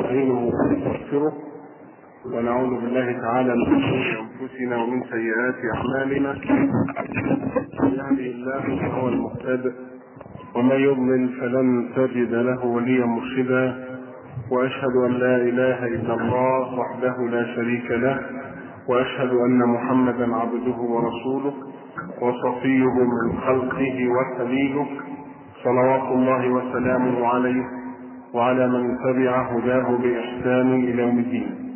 ونستعينه ونستغفره ونعوذ بالله تعالى من شرور انفسنا ومن سيئات اعمالنا. من يهده الله فهو المهتد ومن يضلل فلن تجد له وليا مرشدا، واشهد ان لا اله الا الله وحده لا شريك له، واشهد ان محمدا عبده ورسوله وصفيه من خلقه وخليله، صلوات الله وسلامه عليه وعلى من تبع هداه بإحسان إلى يوم الدين.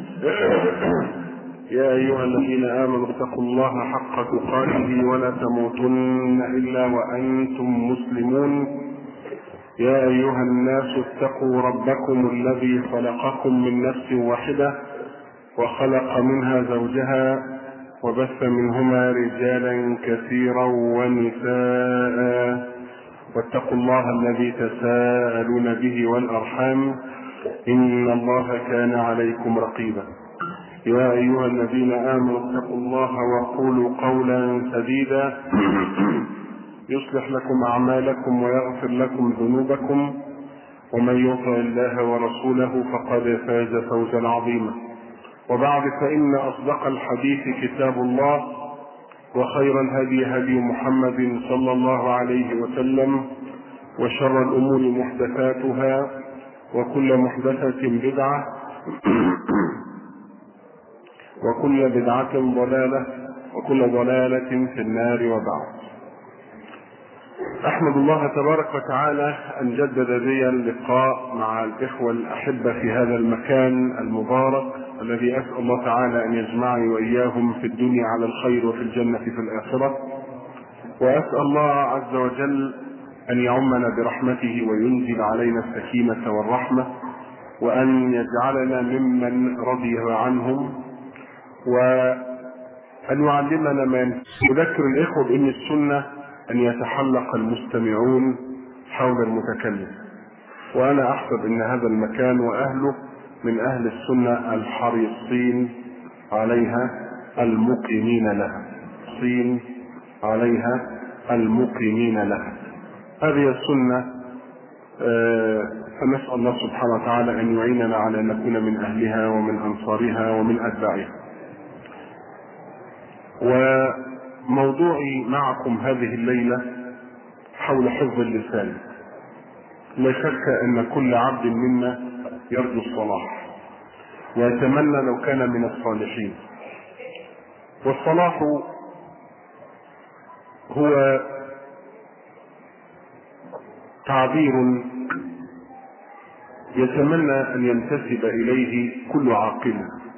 يا أيها الذين آمنوا اتقوا الله حق تقاته ولا تموتن إلا وأنتم مسلمون. يا أيها الناس اتقوا ربكم الذي خلقكم من نفس واحدة وخلق منها زوجها وبث منهما رجالا كثيرا ونساء، واتقوا الله الذي تساءلون به والأرحام إن الله كان عليكم رقيبا. يا أيها الذين آمنوا اتقوا الله وقولوا قولا سديدا يصلح لكم أعمالكم ويغفر لكم ذنوبكم، ومن يطع الله ورسوله فقد فاز فوزا عظيما. وبعد، فإن أصدق الحديث كتاب الله، وخير الهدي هدي محمد صلى الله عليه وسلم، وشر الأمور محدثاتها، وكل محدثة بدعة، وكل بدعة ضلالة، وكل ضلالة في النار. وبعد، أحمد الله تبارك وتعالى أن جدد لي اللقاء مع الإخوة الأحبة في هذا المكان المبارك الذي أسأل الله تعالى أن يجمعني وإياهم في الدنيا على الخير وفي الجنة في الآخرة، وأسأل الله عز وجل أن يعمنا برحمته وينزل علينا السكينة والرحمة، وأن يجعلنا ممن رضي عنهم، وأن يعلمنا ما يذكر الإخوة بأن السنة أن يتحلق المستمعون حول المتكلم، وأنا أحسب أن هذا المكان وأهله من أهل السنة الحريصين عليها المقيمين لها، حريصين عليها المقيمين لها. هذه السنة، فنسأل الله سبحانه وتعالى أن يعيننا على أن نكون من أهلها ومن أنصارها ومن أتباعها. وموضوعي معكم هذه الليلة حول حفظ اللسان. لا شك أن كل عبد منا يرجو الصلاح ويتمنى لو كان من الصالحين، والصلاح هو تعبير يتمنى أن ينتسب إليه كل عاقل،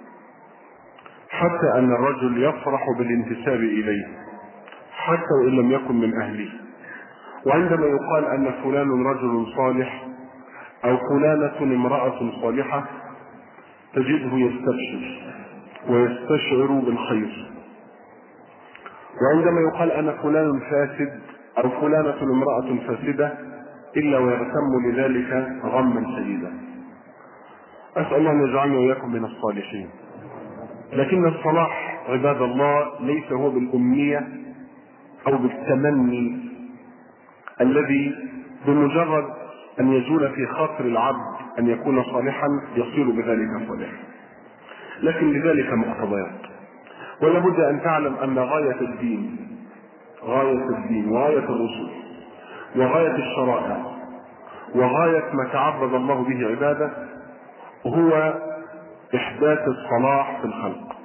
حتى أن الرجل يفرح بالانتساب إليه حتى وإن لم يكن من أهله. وعندما يقال أن فلان رجل صالح أو فلانة امرأة صالحة تجده يستبشر ويستشعر بالخير، وعندما يقال أن فلان فاسد أو فلانة امرأة فاسدة إلا ويغتم لذلك غما شديدا. أسأل الله أن يجعلنا وإياكم من الصالحين. لكن الصلاح عباد الله ليس هو بالأمنية أو بالتمني الذي بمجرد أن يجول في خاطر العبد أن يكون صالحا يصير بذلك صالحا، لكن لذلك مقتضيات. ولا بد أن تعلم أن غاية الدين وغاية الرسل وغاية الشرائع وغاية ما تعبد الله به عباده هو إحداث الصلاح في الخلق.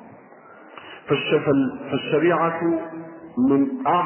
فالشريعة من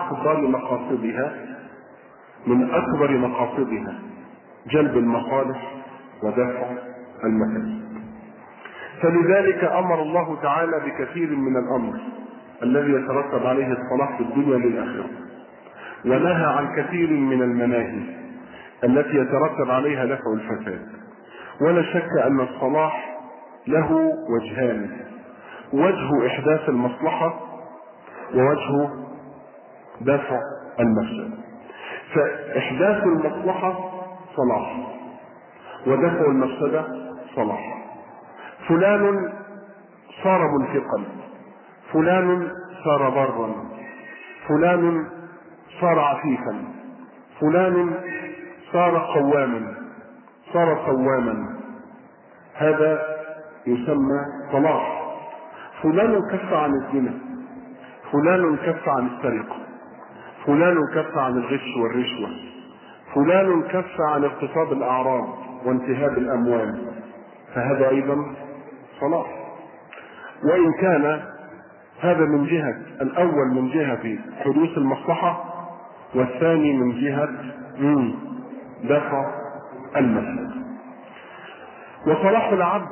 أكبر مقاصدها جلب المصالح ودفع المفاسد. فلذلك أمر الله تعالى بكثير من الأمر الذي يترتب عليه الصلاح في الدنيا للآخرة، ونهى عن كثير من المناهي التي يترتب عليها دفع الفساد. ولا شك أن الصلاح له وجهان: وجه إحداث المصلحة ووجه دفع المفسد. فإحداث المصلحة صلاح، ودفع المفسدة صلاح. فلان صار منفقا، فلان صار برا، فلان صار عفيفا، فلان صار قواما، هذا يسمى صلاح. فلان كف عن الزنا، فلان كف عن السرقة، فلان كف عن الغش والرشوة، فلان كف عن اغتصاب الأعراض وانتهاب الأموال، فهذا أيضا صلاح. وإن كان هذا من جهة الأول من جهة حدوث المصلحة، والثاني من جهة دفع المفسدة. وصلاح العبد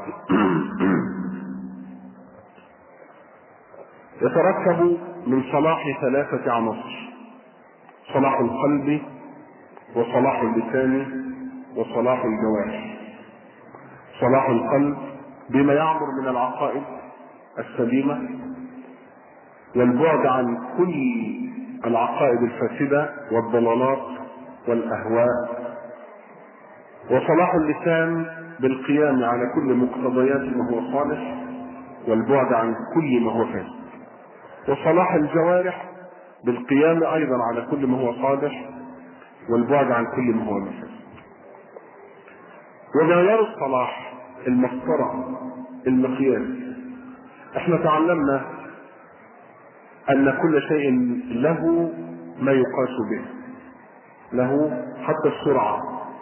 يتركب من صلاح 3 عناصر: صلاح القلب، وصلاح اللسان، وصلاح الجوارح. صلاح القلب بما يعبر من العقائد السليمة والبعد عن كل العقائد الفاسدة والضلالات والأهواء. وصلاح اللسان بالقيام على كل مقتضيات ما هو صالح والبعد عن كل ما هو فاسد. وصلاح الجوارح بالقيام أيضا على كل ما هو صالح والبعد عن كل ما هو فاسد. ومعيار الصلاح المسطرة المقياس. احنا تعلمنا ان كل شيء له ما يقاس به، له حتى السرعة،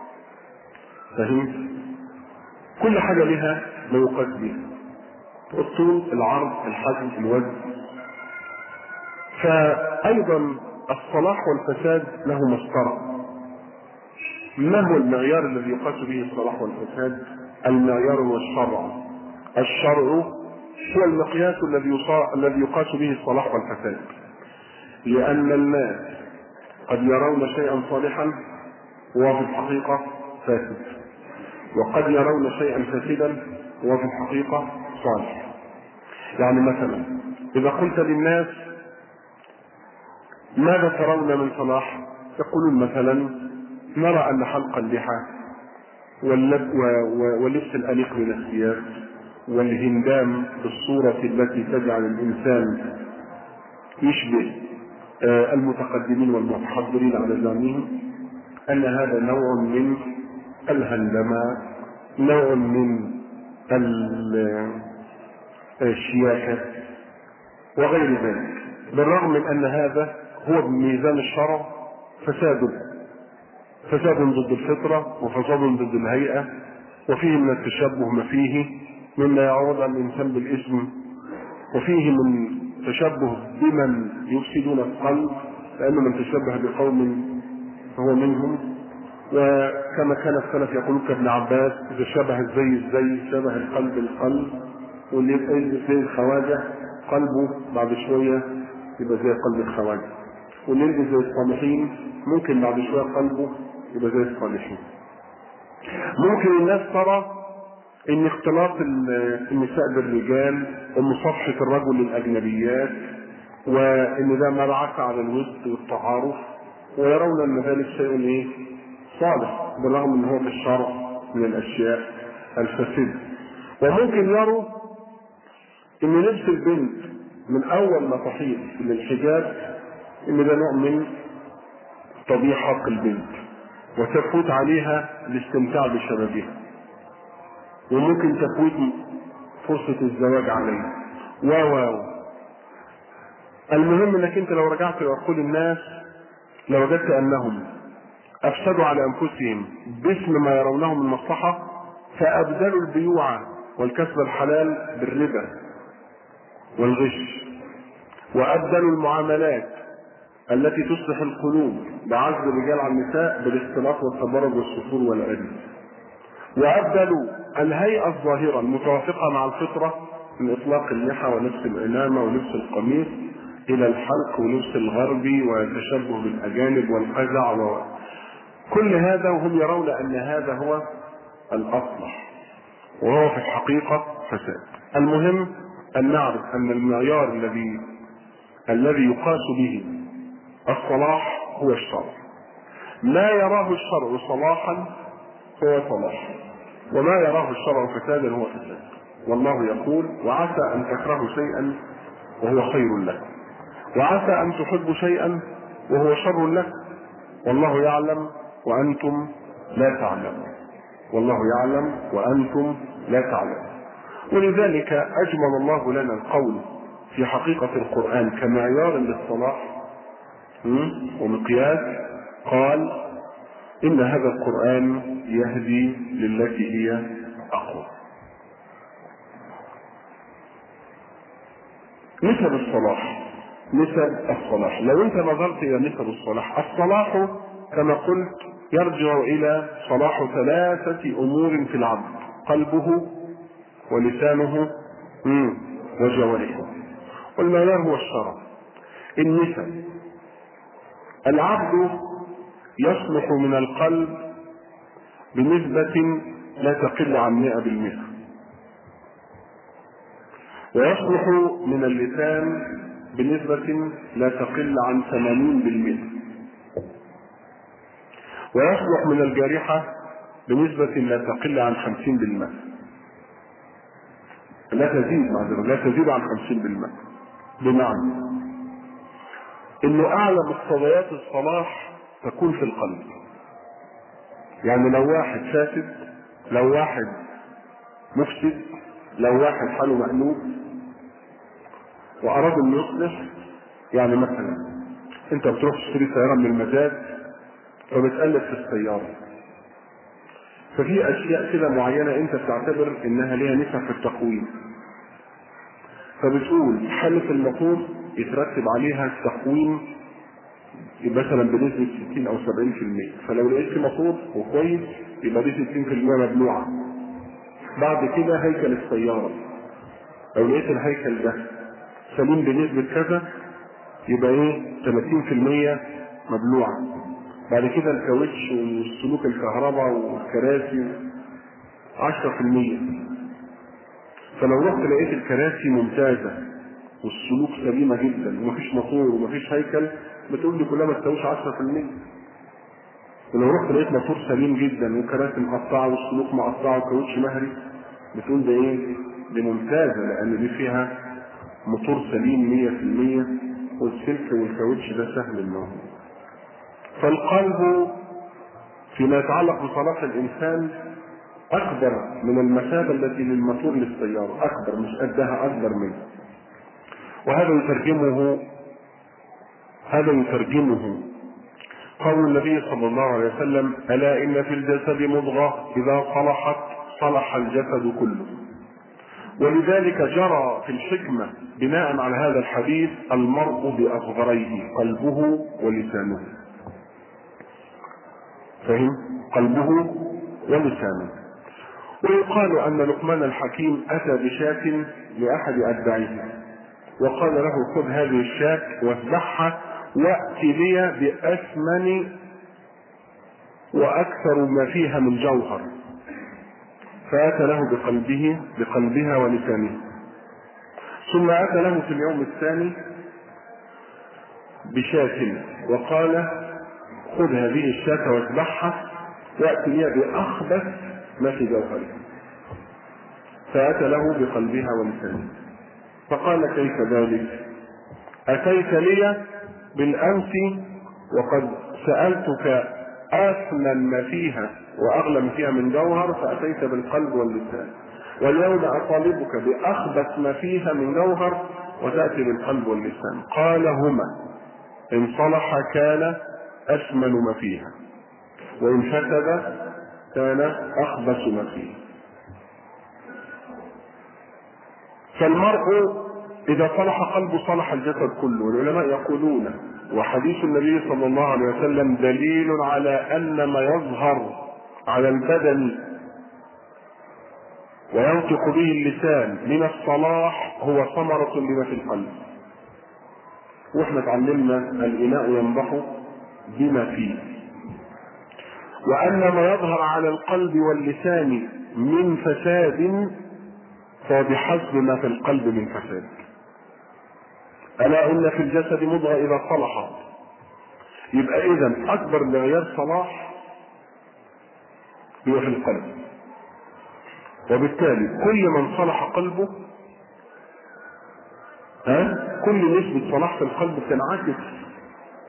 فهم؟ كل حاجة لها ما يقاس به: الطول، العرض، الحجم، الوزن. فايضا الصلاح والفساد له مسطرة. ما هو المعيار الذي يقاس به الصلاح والفساد؟ المعيار هو الشرع. الشرع هو المقياس الذي يقاس به الصلاح والفساد، لأن الناس قد يرون شيئا صالحا وهو في الحقيقة فاسد، وقد يرون شيئا فاسدا وهو في الحقيقة صالح. يعني مثلا إذا قلت للناس ماذا ترون من صلاح؟ يقولون مثلا نرى أن حلق اللحى واللبس الأليق من الثياب والهندام بالصورة التي تجعل الإنسان يشبه المتقدمين والمتحضرين على زمانهم، أن هذا نوع من الهندمة، نوع من الشياكة وغير ذلك، بالرغم من أن هذا هو بميزان الشرع فساد ضد الفطرة وفساد ضد الهيئة، وفيه من التشبه ما فيه مما يعود على الإنسان بالاسم، وفيه من تشبه بمن يفسدون القلب، لأن من تشبه بقوم فهو منهم. وكما كان السلف يقولون كابن عباس: إذا شبه الزي شبه القلب القلب، واللي يلبس زي الخواجة قلبه بعد شوية يبقى زي قلب الخواجة، واللي يلبس زي الصالحين ممكن بعد شوية قلبه يبقى زي الصالحين. ممكن الناس ترى ان اختلاط النساء بالرجال ومصافحة الرجل للأجنبيات وان ده مبعث على الود والتعارف، ويرون ان ذلك شيء صالح، بالرغم ان هو في الشرع من الاشياء الفاسدة. وممكن يروا ان لبس البنت من اول ما تحيض للحجاب ان ده نوع من تضييع حق البنت وتفوت عليها الاستمتاع بشبابها، وممكن تفوت فرصة الزواج عليها المهم انك انت لو رجعت لعقول الناس لوجدت انهم افسدوا على انفسهم باسم ما يرونه من مصلحة، فابدلوا البيوع والكسب الحلال بالربا والغش، وابدلوا المعاملات التي تصلح القلوب بعزل الرجال على النساء بالاختلاط والتبرج والسفور والعدل، وأبدلوا الهيئة الظاهرة المتوافقة مع الفطرة من إطلاق اللحى ولبس العمامة ولبس القميص إلى الحلق ولبس الغربي والتشبه بالأجانب والقزع كل هذا، وهم يرون أن هذا هو الأصلح وهو في الحقيقة فساد. المهم أن نعرف أن المعيار الذي يقاس به الصلاح هو الشرع. ما يراه الشرع صلاحا هو صلاح، وما يراه الشرع فسادا هو فساد. والله يقول: وعسى ان تكرهوا شيئا وهو خير لكم، وعسى ان تحبوا شيئا وهو شر لكم، والله يعلم وانتم لا تعلمون. والله يعلم وأنتم لا تعلمون. ولذلك أجمل الله لنا القول في حقيقة القرآن كمعيار للصلاح ومقياس. قال إن هذا القرآن يهدي للتي هي أقوى. نسب الصلاح لو انت نظرت الى نسب الصلاح كما قلت يرجع الى صلاح 3 امور في العبد: قلبه ولسانه وجوارحه. والمعيار هو الشرع. النسب: العبد يصلح من القلب بنسبة لا تقل عن 100%، ويصلح من اللسان بنسبة لا تقل عن 80%، ويصلح من الجارحة بنسبة لا تقل عن 50%، لا تزيد عن 50%. بمعنى انه اعلى مقتضيات الصلاح تكون في القلب. يعني لو واحد فاسد، لو واحد مفسد، لو واحد حاله مقلوب واراد ان يصلح، يعني مثلا انت بتروح تشتري سيارة من المزاد فبتقلب في السيارة، ففي اشياء كده معينة انت بتعتبر انها ليها نسب في التقويم، فبتقول حلف الموتور يترتب عليها التقويم مثلا بنسبة 60 او 70%، فلو لقيت موتور وكويس يبقى دي 60% مبلوعة. بعد كده هيكل السيارة، لو لقيت الهيكل ده سليم بنسبة كذا يبقى 30% مبلوعة. بعد كده الكاوتش والسلوك الكهرباء والكراسي 10%. فلو رحت لقيت الكراسي ممتازة والسلوك سليمة جدا ومفيش موتور ومفيش هيكل، بتقول لي كلها ما تساويش 10%. ولو رحت لقيت موتور سليم جدا وكراسي مقطعة والسلوك مقطعة وكاوتش مهري، بتقول ده دي ممتازة، لان دي فيها موتور سليم 100% والسلك والكاوتش ده سهل النوم. فالقلب فيما يتعلق بصلاح الانسان اكبر من المثابة التي للموتور للسيارة، اكبر مش قدها، اكبر منه. وهذا يترجمه قول النبي صلى الله عليه وسلم: الا ان في الجسد مضغة اذا صلحت صلح الجسد كله. ولذلك جرى في الحكمة بناء على هذا الحديث: المرء باصغريه قلبه ولسانه. فهم؟ قلبه ولسانه. ويقال ان لقمان الحكيم اتى بشاة لاحد اتباعه وقال له: خذ هذه الشاة واذبحها وات لي باثمن واكثر ما فيها من جوهر. فاتى له بقلبها ولسانه. ثم اتى له في اليوم الثاني بشاة وقال: خذ هذه الشاة واذبحها وات لي باخبث ما في جوهرها. فاتى له بقلبها ولسانه. فقال: كيف ذلك؟ اتيت لي بالامس وقد سالتك اثمن ما فيها واغلى ما فيها من جوهر، فاتيت بالقلب واللسان، واليوم اطالبك باخبث ما فيها من جوهر وتاتي بالقلب واللسان. قال: هما ان صلح كان اثمن ما فيها، وان فسد كان اخبث ما فيها. فالمرء اذا صلح قلبه صلح الجسد كله. والعلماء يقولون: وحديث النبي صلى الله عليه وسلم دليل على ان ما يظهر على البدن وينطق به اللسان من الصلاح هو ثمرة لما في القلب. واحنا اتعلمنا الاناء ينضح بما فيه، وان ما يظهر على القلب واللسان من فساد فبحسب ما في القلب من فساد. الا ان في الجسد مضغة اذا صلحت. يبقى اذا اكبر معيار صلاح هو في القلب، وبالتالي كل من صلح قلبه كل نسبة صلاح في القلب تنعكس.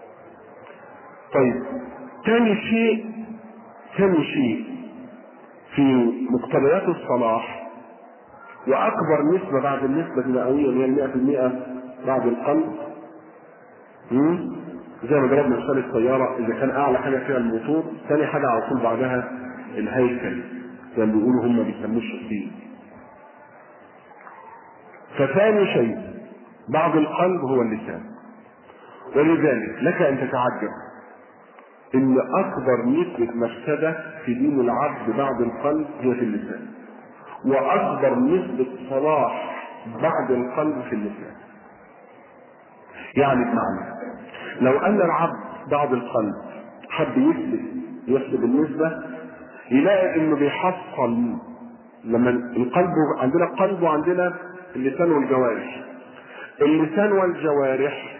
طيب ثاني شيء في مقتضيات الصلاح، واكبر نسبة بعد النسبة المئوية اللي هي 100% بعد القلب. زي ما ضربنا مثال السيارة، اذا كان اعلى حاجة فيها الموتور، ثاني حاجة على طول بعدها الهيكل، زي ما بيقولوا هم بيسموه الشخصين. فثاني شيء بعد القلب هو اللسان. ولذلك لك ان تتعجب ان اكبر نسبة مفسدة في دين العبد بعد القلب هي في اللسان، واكبر نسبة صلاح بعد القلب في اللسان. يعني بمعنى لو ان العبد بعد القلب حب يحسب النسبة، يلاقي انه بيحصل لما القلب، عندنا قلب وعندنا اللسان والجوارح. اللسان والجوارح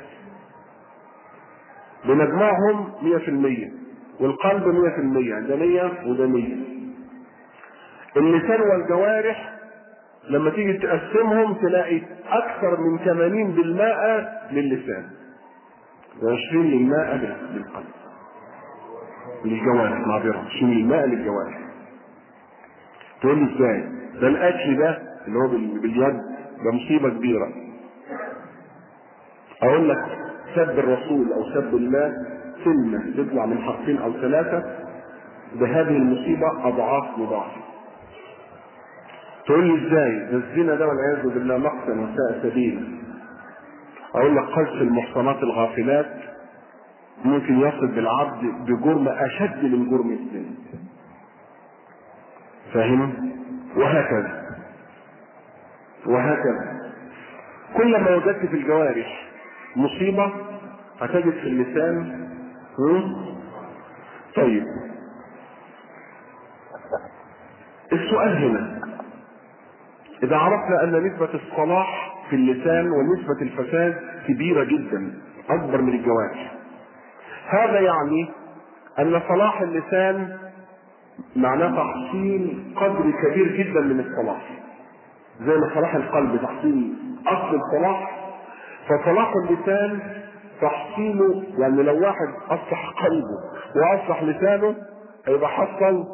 بنجمعهم 100%، والقلب 100%، ده 100 وده 100. اللسان والجوارح لما تيجي تقسمهم تلاقي اكثر من 80% للسان و20% للقلب، للجوارح، معذرة 20% للجوارح. تقول لي ازاي؟ ده الاكل ده اللي هو باليد ده مصيبة كبيرة. اقول لك سب الرسول او سب الله سنة تطلع من حرفين او 3 بهذه المصيبة اضعاف مضاعفة. تقول لي ازاي؟ ده الزنا ده والعياذ بالله مقتا وساء سبيلا. اقول لك قذف المحصنات الغافلات ممكن يصل بالعبد بجرم اشد من جرم الزنا. فاهم؟ وهكذا كلما وجدت في الجوارح مصيبة هتجد في اللسان. طيب السؤال هنا، إذا عرفنا أن نسبة الصلاح في اللسان ونسبة الفساد كبيرة جدا أكبر من الجوارح، هذا يعني أن صلاح اللسان معناه تحصيل قدر كبير جدا من الصلاح، زي ما صلاح القلب تحصيل أصل الصلاح، فصلاح اللسان تحصيله. يعني لو واحد أصلح قلبه وأصلح لسانه هيبقى حصل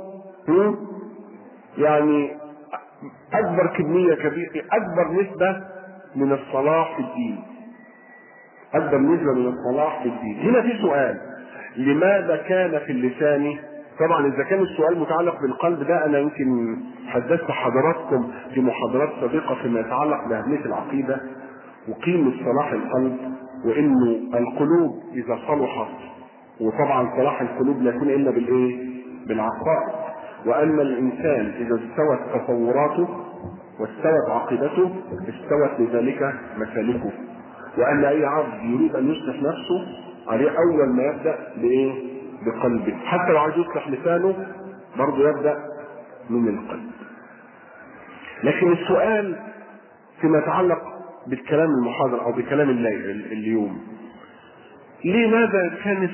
يعني اكبر كمية كبيرة، اكبر نسبة من الصلاح في الدين، اكبر نسبة من الصلاح في الدين. هنا في سؤال، لماذا كان في اللسان؟ طبعا اذا كان السؤال متعلق بالقلب ده انا يمكن حدثت حضراتكم في محاضرات سابقة فيما يتعلق باهمية العقيدة وقيمة صلاح القلب، وانه القلوب اذا صلحت، وطبعا صلاح القلوب لا يكون الا بالعقائد، وان الانسان اذا استوت تصوراته واستوت عقيدته استوت لذلك مسالكه، وان اي عبد يريد ان يصلح نفسه عليه اول ما يبدا بقلبه، حتى لو عايز يصلح لسانه برضه يبدا من القلب. لكن السؤال فيما يتعلق بالكلام المحاضر او بكلام اليوم، لماذا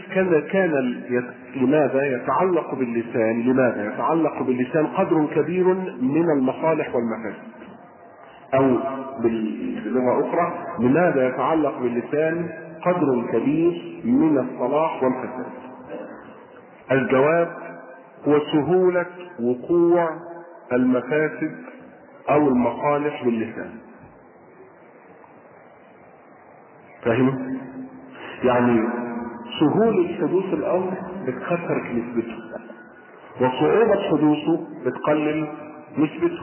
لماذا يتعلق باللسان قدر كبير من المصالح والمفاسد؟ او بلغة اخرى، لماذا يتعلق باللسان قدر كبير من الصلاح والفساد؟ الجواب هو سهولة وقوع المفاسد او المصالح باللسان. فاهم؟ يعني سهولة حدوث الامر بتكثر نسبته، وصعوبة حدوثه بتقلل نسبته.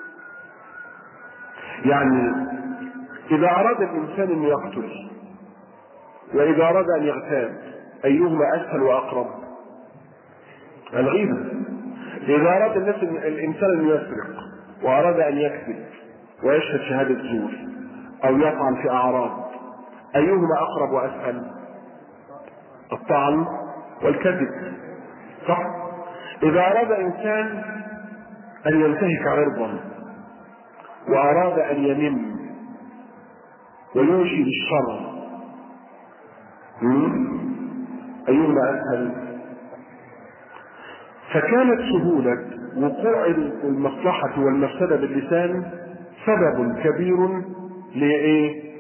يعني اذا اراد الانسان ان يقتل واذا اراد ان يغتاب ايهما اسهل واقرب؟ الغيبة. اذا اراد الانسان ان يسرق واراد ان يكذب ويشهد شهادة زور او يطعن في اعراض ايهما اقرب واسهل؟ الطعن والكذب، صح؟ اذا اراد انسان ان ينتهك عرضا واراد ان ينم ويوشي بالشر ايهما اسهل؟ فكانت سهولة وقوع المصلحة والمفسدة باللسان سبب كبير لإيه؟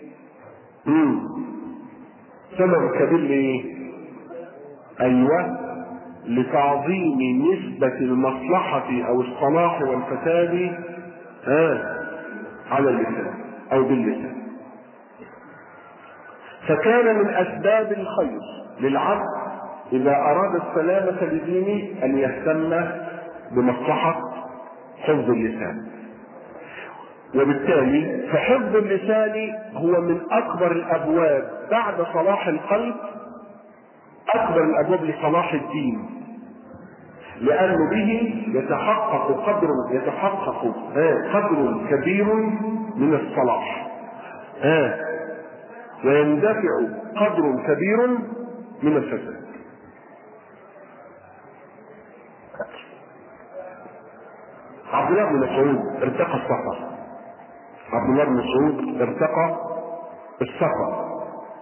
سبب كبير لإيه؟ أيوة، لتعظيم نسبة المصلحة أو الصلاح والفساد على اللسان أو باللسان. فكان من أسباب الخير للعبد إذا أراد السلامة لدينه أن يهتم بمصلحة حفظ اللسان. وبالتالي فحفظ اللسان هو من أكبر الأبواب بعد صلاح القلب، أكبر الأبواب لصلاح الدين، لأنه به يتحقق قدر كبير من الصلاح، ويندفع قدر كبير من الفساد. عبد الله بن مسعود ارتقى الصفا. عبد الله بن مسعود ارتقى الصفا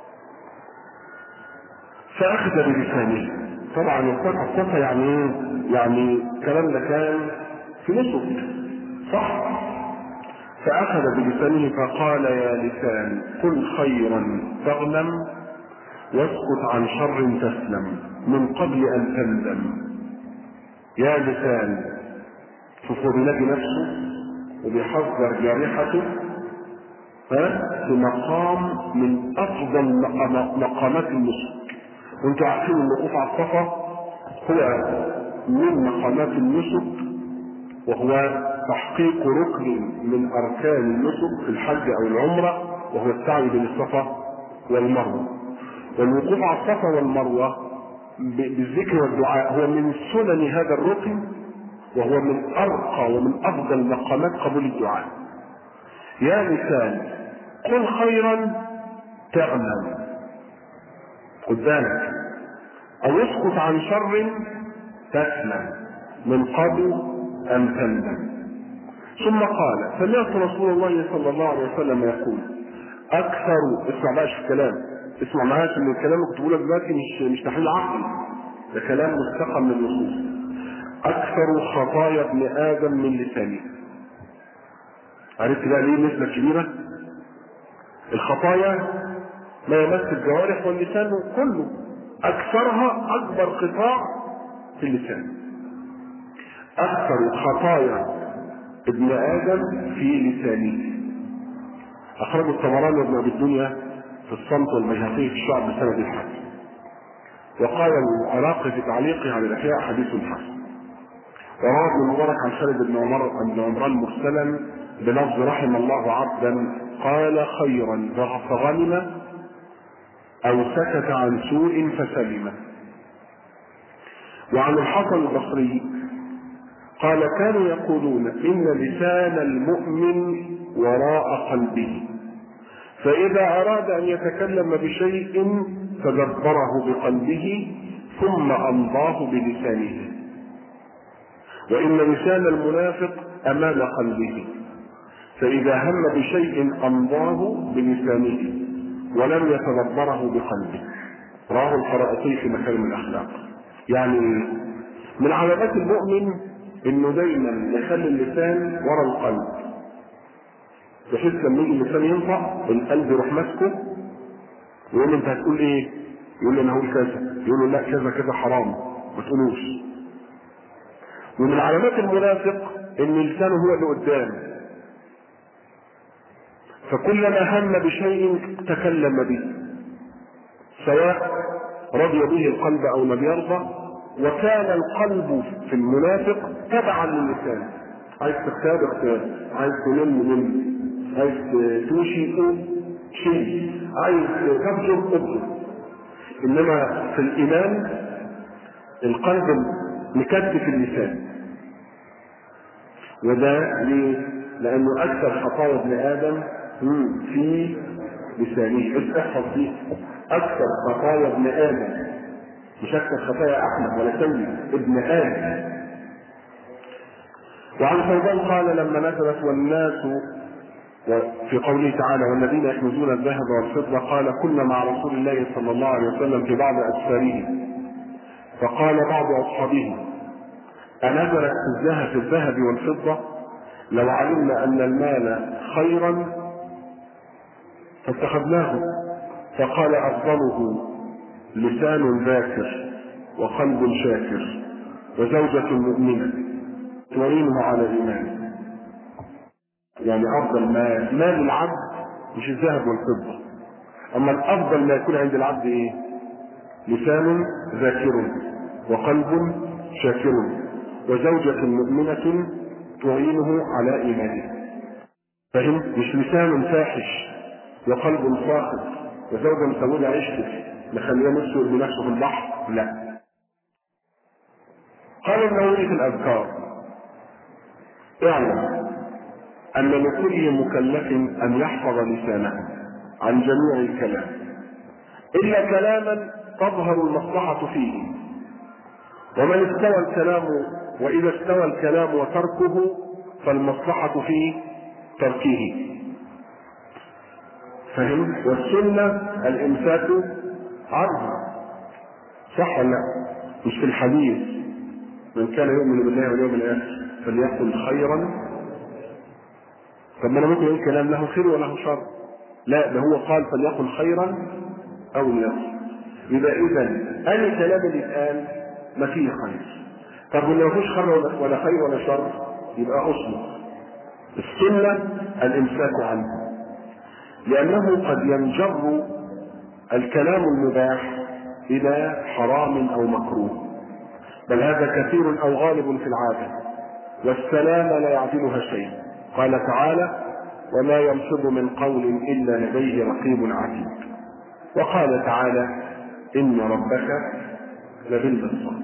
فأخذ بلسانه. طبعا ارتقى الصفا يعني ايه؟ يعني الكلام ده كان في نسك، صح؟ فأخذ بلسانه فقال: يا لسان قل خيرا تغنم واسكت عن شر تسلم من قبل أن تندم. يا لسان، شوف هو بيلاقي نفسه وبيحذر جارحته في مقام من أفضل مقامات النسك. وانتوا عارفين ان الوقوف على الصفا هو من مقامات النسك، وهو تحقيق ركن من أركان النسك في الحج أو العمرة، وهو السعي بين الصفا والمروة. والوقوف على الصفا والمروة بالذكر والدعاء هو من سنن هذا الركن، وهو من أرقى ومن أفضل مقامات قبول الدعاء. يا لسان قل خيرا تغنم، خد بالك، أو اسكت عن شر تسلم من قبل أن تندم. ثم قال: سمعت رسول الله صلى الله عليه وسلم يقول: أكثر، اسمع بقى في الكلام، اسمع معايا ان الكلام اللي كنت بقوله دلوقتي مش تحليل عقلي، ده كلام مستقى من النصوص. أكثر خطايا ابن آدم من لسانه. عرفت بقى ليه النسبة الكبيرة؟ الخطايا ما يمس الجوارح واللسان كله، أكثرها أكبر قطاع في اللسان. أكثر خطايا ابن آدم في لسانه. أخرج الطبراني وابن أبي الدنيا في الصمت والبيهقي في الشعب بسند الحسن. وقال العراقي في تعليقه على الإحياء: حديث حسن. وروى ابن مبارك عن خالد بن عمران مرسلا بلفظ: رحم الله عبدا قال خيرا فغنم أو سكت عن سوء فسلم. وعن الحسن البصري قال: كانوا يقولون إن لسان المؤمن وراء قلبه، فإذا أراد أن يتكلم بشيء تدبره بقلبه ثم أمضاه بلسانه، وإن لسان المنافق أمام قلبه، فإذا هم بشيء أمضاه بلسانه ولم يتدبره بقلبه. رواه القرائطي في مكارم الأخلاق. يعني من علامات المؤمن إنه دايما يخلي اللسان ورا القلب، بحيث لما يجي اللسان ينطق القلب يروح ماسكه ويقول له: أنت هتقول إيه؟ يقول له: أنا هقول كذا. يقول له: لا، كذا كذا حرام، ما تقولوش. ومن علامات المنافق ان لسانه هو اللي قدام، فكلما هم بشيء تكلم به، سواء رضي به القلب او لم يرضى. وكان القلب في المنافق تبعا للسان، عايز تختار اختار، عايز تنم، عايز توشي شيء، عايز تبجر ابجر. انما في الايمان القلب مكتف اللسان. وده ليه؟ لانه اكثر خطايا ابن ادم في لسانه. احفظ دي، اكثر خطايا ابن ادم، مش اكثر خطايا احمد ولا سيد، ابن ادم. وعن فوزان قال: لما نزلت والناس، في قوله تعالى: والذين يكنزون الذهب والفضة، قال: كنا مع رسول الله صلى الله عليه وسلم في بعض اسفاره، فقال بعض اصحابه: أنزلت في الذهب والفضة؟ لو علمنا أن المال خيرا فاتخذناه. فقال: أفضله لسان ذاكر وقلب شاكر وزوجة مؤمنة تعينه على إيمانه. يعني أفضل ما للعبد مش الذهب والفضة، أما الأفضل ما يكون عند العبد إيه؟ لسان ذاكر وقلب شاكر وزوجة مؤمنة تعينه على إيمانه. فهم؟ مش لسان فاحش وقلب ساخط وزوجة مسوية عشته مخليه نفسه بنفسه في البحر، لا. قال النووي في الأذكار: اعلم أن لكل مكلف أن يحفظ لسانه عن جميع الكلام إلا كلاما تظهر المصلحة فيه، ومن استوى الكلام وإذا استوى الكلام وتركه فالمصلحة في تركه. فهم؟ والسنة الإمساك عنه، صح ولا لا؟ مش في الحديث من كان يؤمن بالله واليوم الآخر فليقل خيرا؟ طب ما انا ممكن يقول كلام له خير وله شر، لا، ده هو قال فليقل خيرا او ليصمت. يبقى اذا اي كلام اللي اتقال ما فيه خير. طب ولو مفيش خير ولا خير ولا شر يبقى اصمت. السنه الامساك عنه، لانه قد ينجر الكلام المباح الى حرام او مكروه، بل هذا كثير او غالب في العاده، والسلام لا يعدلها شيء. قال تعالى: وما يلفظ من قول إلا لديه رقيب عتيد. وقال تعالى: إن ربك لبالمرصاد.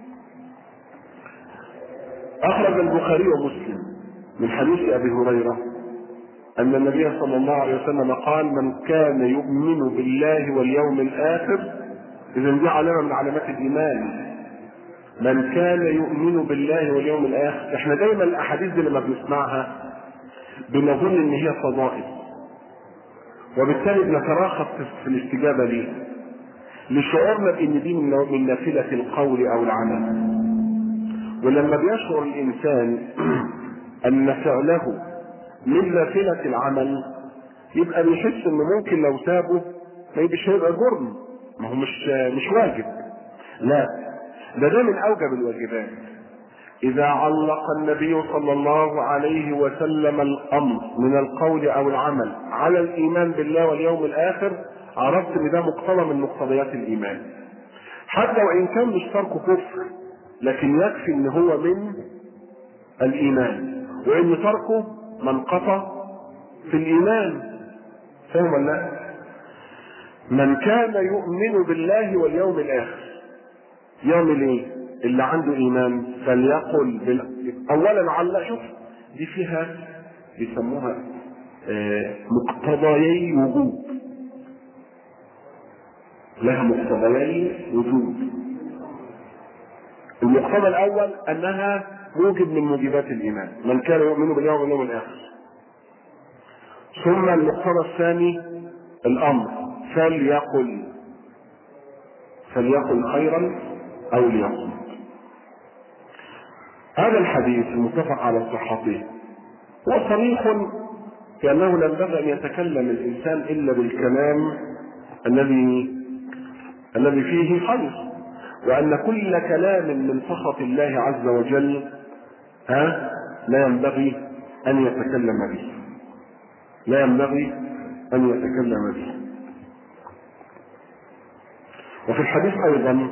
أخرج البخاري ومسلم من حديث أبي هريرة أن النبي صلى الله عليه وسلم قال: من كان يؤمن بالله واليوم الآخر، إذا دي علامة من علامات الإيمان، من كان يؤمن بالله واليوم الآخر. احنا دايما الأحاديث دي لما بنسمعها بنظن ان هي فضائل، وبالتالي بنتراخص في الاستجابه ليه، لشعورنا بان دي من نافله القول او العمل. ولما بيشعر الانسان ان فعله من نافله العمل يبقى بيحس انه ممكن لو سابه مش هيبقى جرم، ما هو مش واجب، لا، ده من اوجب الواجبات. إذا علق النبي صلى الله عليه وسلم الأمر من القول أو العمل على الإيمان بالله واليوم الآخر عرفت إن ده مقتضى من مقتضيات الإيمان، حتى وإن كان مش تركه كفر، لكن يكفي إن هو من الإيمان، وإن تركه منقطة في الإيمان. فهم ولا لا؟ من كان يؤمن بالله واليوم الآخر يعمل إيه؟ اللي عنده ايمان فليقل اولا علق. شوف دي فيها بيسموها مقتضيي وجود، لها مقتضيي وجود. المقتضى الاول انها موجب من موجبات الايمان، من كان يؤمن بالله واليوم الاخر. ثم المقتضى الثاني الامر، فليقل خيرا او ليصمت. هذا الحديث المتفق على صحته هو صريح في انه لا ينبغي ان يتكلم الانسان الا بالكلام الذي فيه خير، وان كل كلام من سخط الله عز وجل لا ينبغي ان يتكلم به، لا ينبغي ان يتكلم به. وفي الحديث ايضا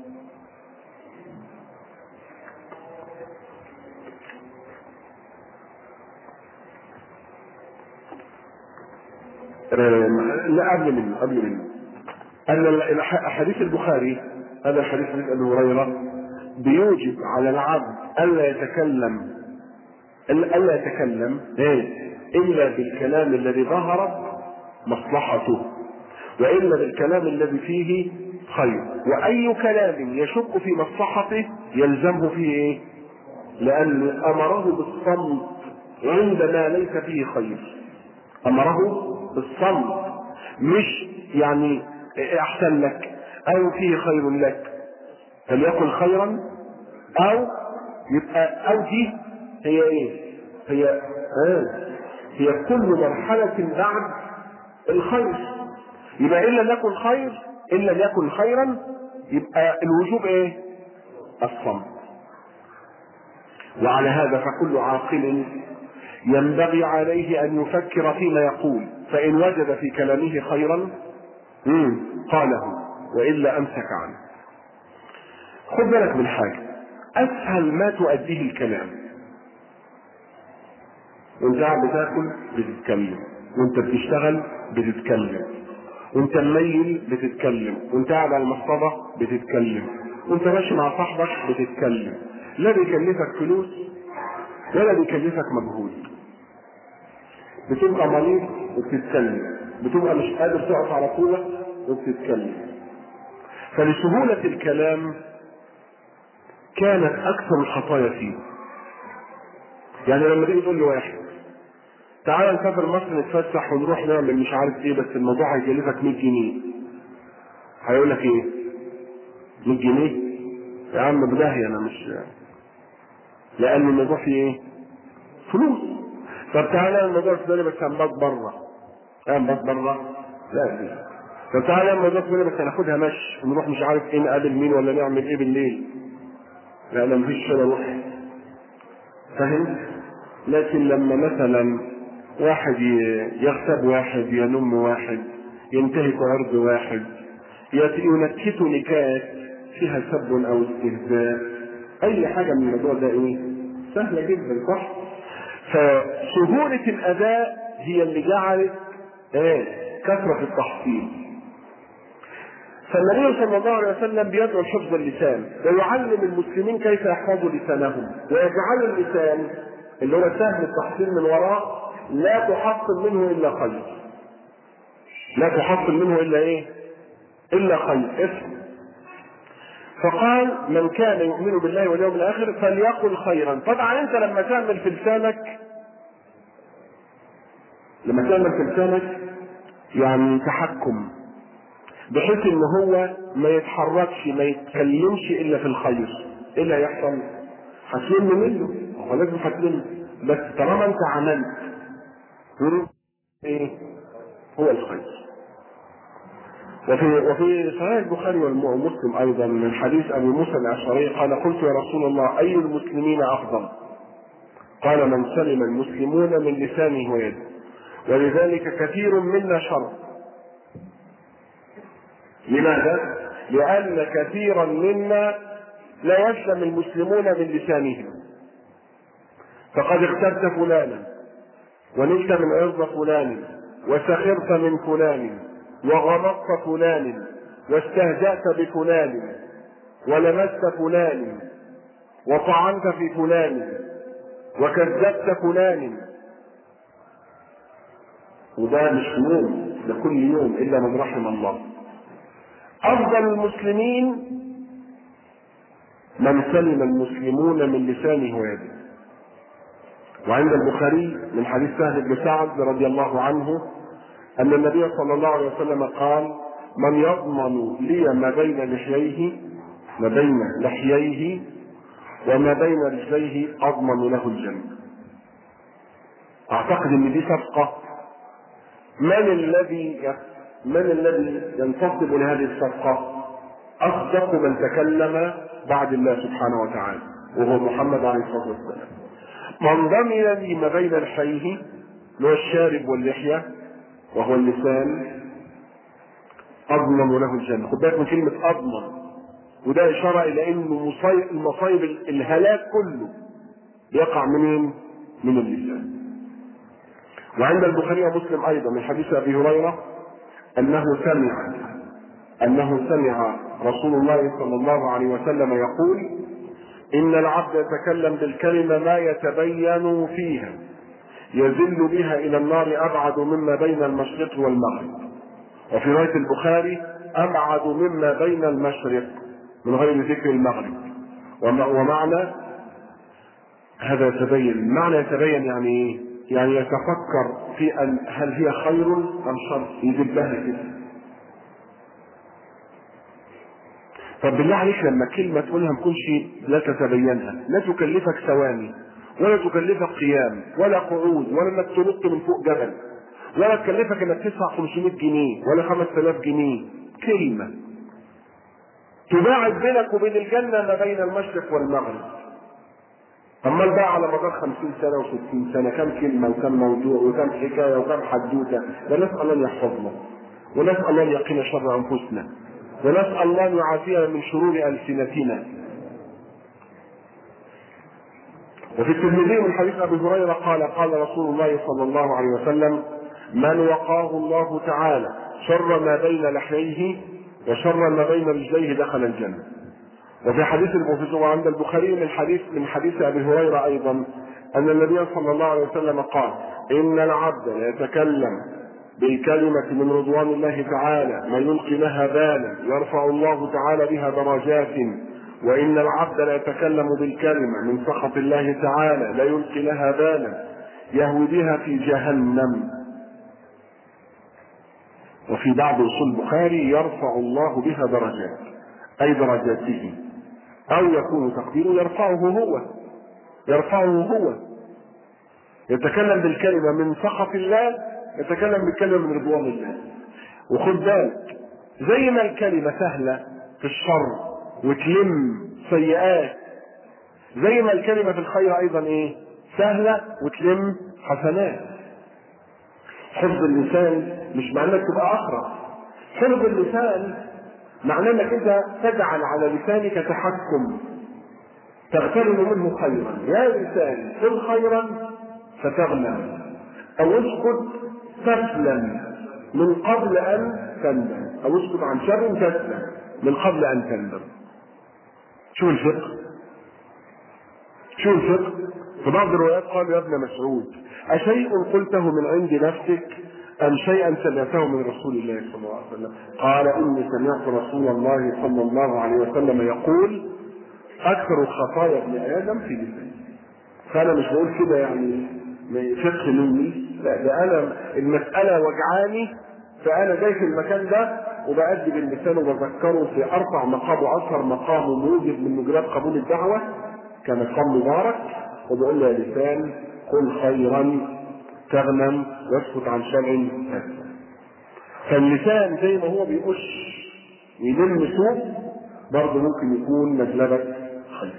لا قبل منه ان حديث البخاري، هذا الحديث حديث ابي هريره بيوجب على العبد الا يتكلم الا بالكلام الذي ظهرت مصلحته، والا بالكلام الذي فيه خير. واي كلام يشك في مصلحته يلزمه فيه ايه؟ لانه امره بالصمت عندما ليس فيه خير، امره بالصمت، مش يعني احسن لك او فيه خير لك فليكن خيرا، او يبقى او دي هي ايه؟ هي كل مرحلة بعد الخير. يبقى ان لم يكن خير، ان لم يكن خيرا يبقى الوجوب ايه؟ الصمت. وعلى هذا فكل عاقل ينبغي عليه ان يفكر فيما يقول، فان وجد في كلامه خيرا قاله والا امسك عنه. خد بالك من حاجه، اسهل ما تؤديه الكلام. وانت قاعد بتاكل بتتكلم، وانت بتشتغل بتتكلم، وانت مميل بتتكلم، وانت قاعد على المصطبه بتتكلم، وانت ماشي مع صاحبك بتتكلم. لا بيكلفك فلوس ولا بيكلفك مجهود. بتبقى مريض وبتتكلم، بتبقى مش قادر تقف على طولك وبتتكلم. فلسهولة الكلام كانت اكثر الخطايا فيه. يعني لما تيجي تقول لواحد تعالى نسافر مصر نتفسح ونروح نعمل مش عارف ايه، بس الموضوع هيكلفك 100 جنيه، هيقول لك ايه؟ 100 جنيه يا عم بداهي، انا مش، لان الموضوع فيه ايه؟ فلوس. طب تعالى الموضوع الفلاني بس هنبات بره، هنبات بره؟ لا دي. طب تعالى الموضوع الفلاني بس هناخدها مشي ونروح مش عارف ايه، نقابل مين ولا نعمل ايه بالليل. لا انا مفيش كده روح. فاهم؟ لكن لما مثلا واحد يغتاب واحد، ينم واحد، ينتهك عرض واحد، ينكت نكات فيها سب او استهزاء، اي حاجه من الموضوع ده ايه؟ سهله جدا، صح؟ فسهوله الاداء هي اللي جعلت ايه؟ كثره التحصيل. فالنبي صلى الله عليه وسلم بيدعو لحفظ اللسان ويعلم المسلمين كيف يحفظوا لسانهم، ويجعل اللسان اللي هو سهل التحصيل من وراء لا تحصل منه الا خير. لا تحصل منه الا ايه؟ الا خير. اسم. فقال من كان يؤمن بالله واليوم الاخر فليقل خيرا. طبعا انت لما تعمل في لسانك يعني تحكم، بحيث ان هو ما يتحركش ما يتكلمش الا في الخير، ايه اللي هيحصل؟ هتلم منه، هو لازم هتلم، بس طالما انت عملت ايه؟ هو الخير. وفي صحيح البخاري ومسلم ايضا من حديث ابي موسى الاشعري قال قلت يا رسول الله اي المسلمين افضل؟ قال من سلم المسلمون من لسانه ويده. ولذلك كثير منا شر. لماذا؟ لان كثيرا منا لا يسلم المسلمون من لسانهم، فقد اخترت فلانا ونلت من عرض فلان وسخرت من فلان وغمضت فلان واستهزأت بفلان ولمست فلان وطعنت في فلان وكذبت فلان. وده مش يوم، ده كل يوم الا من رحم الله. افضل المسلمين من سلم المسلمون من لسانه ويده. وعند البخاري من حديث سهل بن سعد رضي الله عنه ان النبي صلى الله عليه وسلم قال من يضمن لي ما بين لحييه وما بين رجليه اضمن له الجنه. اعتقد ان دي صفقه. من الذي ينتصب لهذه الصفقه؟ اصدق من تكلم بعد الله سبحانه وتعالى وهو محمد عليه الصلاه والسلام. من ضمن لي ما بين لحييه اللي هو الشارب واللحيه وهو اللسان اضمن له الجنه. خد بالك من كلمه اضمن، وده اشاره الى انه المصايب الهلاك كله يقع منين؟ من اللسان. وعند البخاري ومسلم ايضا من حديث ابي هريره انه سمع رسول الله صلى الله عليه وسلم يقول ان العبد يتكلم بالكلمه ما يتبين فيها يزل بها الى النار ابعد مما بين المشرق والمغرب. وفي روايه البخاري ابعد مما بين المشرق من غير ذكر المغرب. ومعنى هذا يتبين، معنى يتبين يعني ايه؟ يعني يتفكر في هل هي خير ام شر، يجيبها كده. طب بالله عليك لما كلمه تقولها ما تكونش لا تتبينها، لا تكلفك ثواني ولا تكلفك قيام ولا قعود ولا انك تنط من فوق جبل ولا تكلفك انك تدفع 500 جنيه ولا 5000 جنيه. تباعد بينك وبين الجنة ما بين المشرق والمغرب. أما بقى على مدار 50 سنة و60 سنة كم كلمة وكم موضوع وكم حكاية وكم حدوتة، ونسأل الله أن يحفظنا، ونسأل الله أن يقينا شر أنفسنا، ونسأل الله أن يعافينا من شرور ألسنتنا. وفي الترمذي من حديث أبي هريرة قال رسول الله صلى الله عليه وسلم: من وقاه الله تعالى شر ما بين لحييه وشر ما بين رجليه دخل الجنة. وفي حديث وعند البخاري من حديث أبي هريرة أيضا أن النبي صلى الله عليه وسلم قال: إن العبد ليتكلم بالكلمة من رضوان الله تعالى ما يلقي لها بالا يرفع الله تعالى بها درجات، وإن العبد ليتكلم بالكلمة من سخط الله تعالى لا يلقي لها بالا يهوي بها في جهنم. وفي بعض أصول البخاري: يرفع الله بها درجات، أي درجاته، أو يكون تقديره يرفعه هو. يتكلم بالكلمة من سخط الله، يتكلم بالكلمة من رضوان الله. وخد بالك، زي ما الكلمة سهلة في الشر وتلم سيئات، زي ما الكلمة في الخير أيضا سهلة وتلم حسنات. حفظ اللسان مش معناه انك تبقى أخرى. حفظ اللسان معناه انك انت تجعل على لسانك تحكم تغتنم منه خيرا. يا لسان قل خيرا فتغنم، او اسكت تسلم من قبل ان تندم، او اسكت عن شر تسلم من قبل ان تندم. شو الفقه؟ في بعض الروايات قال: يا ابن مسعود، أشيء قلته من عند نفسك أم شيئا سمعته من رسول الله صلى الله عليه وسلم؟ قال: إني سمعت رسول الله صلى الله عليه وسلم يقول: أكثر الخطايا ابن آدم في لسانه. فأنا مش بقول كده يعني فقه مني، لا، ده أنا المسألة وجعاني، فأنا جاي في المكان ده وبأدي باللسان وبذكره في أرفع مقام وأشهر مقام موجب من موجبات قبول الدعوة كمقام مبارك، وبقول له: يا لسان قل خيرا تغنم واسكت عن شر تسلم. فاللسان زي ما هو بيقش ويلم سوء، برضه ممكن يكون مجلبة خير.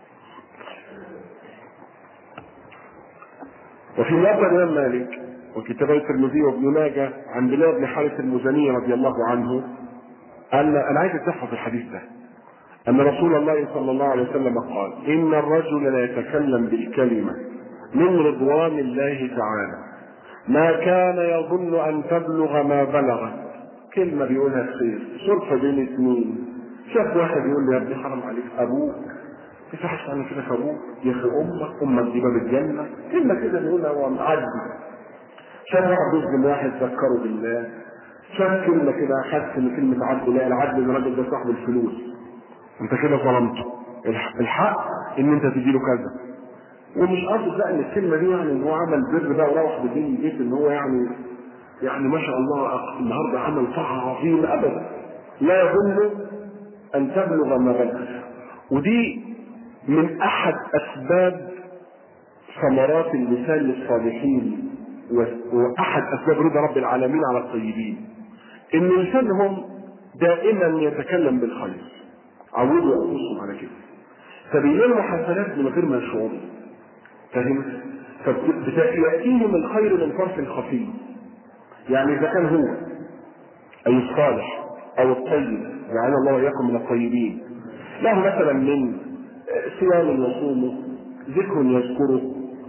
وفي موقع الإمام مالك وكتاب الترمذي وابن ماجه عن بلال بن حارث المزني رضي الله عنه أنا عايز تحفظ الحديث ده، أن رسول الله صلى الله عليه وسلم قال: إن الرجل لا يتكلم بالكلمة من رضوان الله تعالى ما كان يظن أن تبلغ ما بلغت. كلمة بيقولها خير، صرفة بين اثنين. شاف واحد يقول له: يا ابني حرام عليك، أبوك تفحش عن كده في أبوك، يا أخي أمك دي باب الجنة. كلمة كده بيقولها هو معدي. شاف واحد يظلم واحد ذكره بالله. شاف كلمة كده حس إن كلمة عدل، لا، العدل الراجل ده صاحب الفلوس، انت كده ظلمته. الحق ان انت تديله كذا. ومش قصد بقى ان الكلمه دي يعني ان هو عمل بر بقى وروح بدين البيت ان هو يعني ما شاء الله النهارده عمل طاعه عظيمه، ابدا. لا يظن ان تبلغ ما بلغ. ودي من احد اسباب ثمرات اللسان للصالحين، واحد اسباب رضا رب العالمين على الطيبين، ان لسانهم دائما يتكلم بالخير. عودوا انفسهم على كده، فبيلموا حسنات من غير ما يشعروا. فاهم؟ فبتأتيهم الخير من طرف خفي. يعني اذا كان هو اي الصالح او الطيب، جعلنا الله واياكم من الطيبين، له مثلا من صيام يصومه، ذكر يذكره،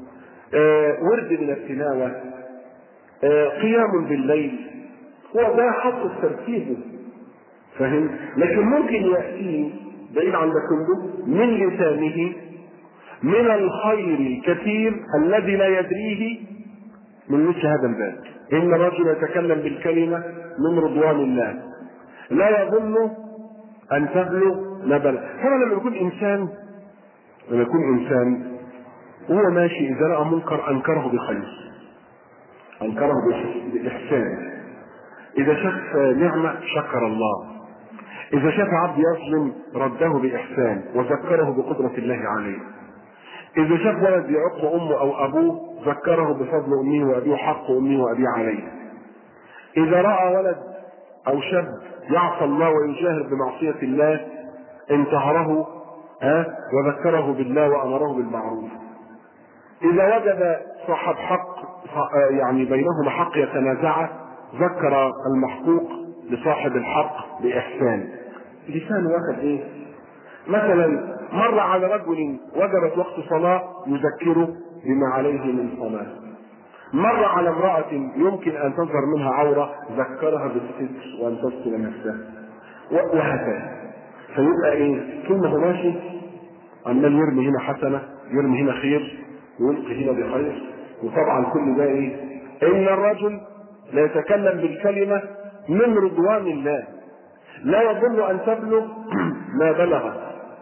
ورد من التلاوه، قيام بالليل، هو ده حق ترتيبه. فاهم؟ لكن ممكن يأتيه بعيد عن ده كله من لسانه من الخير الكثير الذي لا يدريه من مثل هذا الباب. إن الرجل يتكلم بالكلمة من رضوان الله لا يظن أن تبلغ ما بلغ. فما لما يكون إنسان وهو ماشي إذا رأى منكر أنكره بخير، أنكره بإحسان. إذا شاف نعمة شكر الله، إذا شاف عبد يظلم رده بإحسان وذكره بقدرة الله عليه. إذا شاف ولد يعق أمه أو أبوه ذكره بفضل أمه وأبيه وحق أمه وأبيه عليه. إذا رأى ولد أو شاب يعصى الله ويجاهر بمعصية الله انتهره وذكره بالله وامره بالمعروف. اذا وجد صاحب حق يعني بينهما حق يتنازعه ذكر المحقوق لصاحب الحق باحسان. لسان واحد ايه؟ مثلا مر على رجل وجبت وقت صلاه يذكره بما عليه من صلاه. مر على امراه يمكن ان تظهر منها عوره ذكرها بالستر وان تستر نفسها وهكذا. فيبقى ايه؟ طول ما هو ماشي عمال يرمي هنا حسنه، يرمي هنا خير، ويلقي هنا بخير. وطبعا كل ده ايه؟ ان الرجل لا يتكلم بالكلمه من رضوان الله لا يظن ان تبلغ ما بلغت،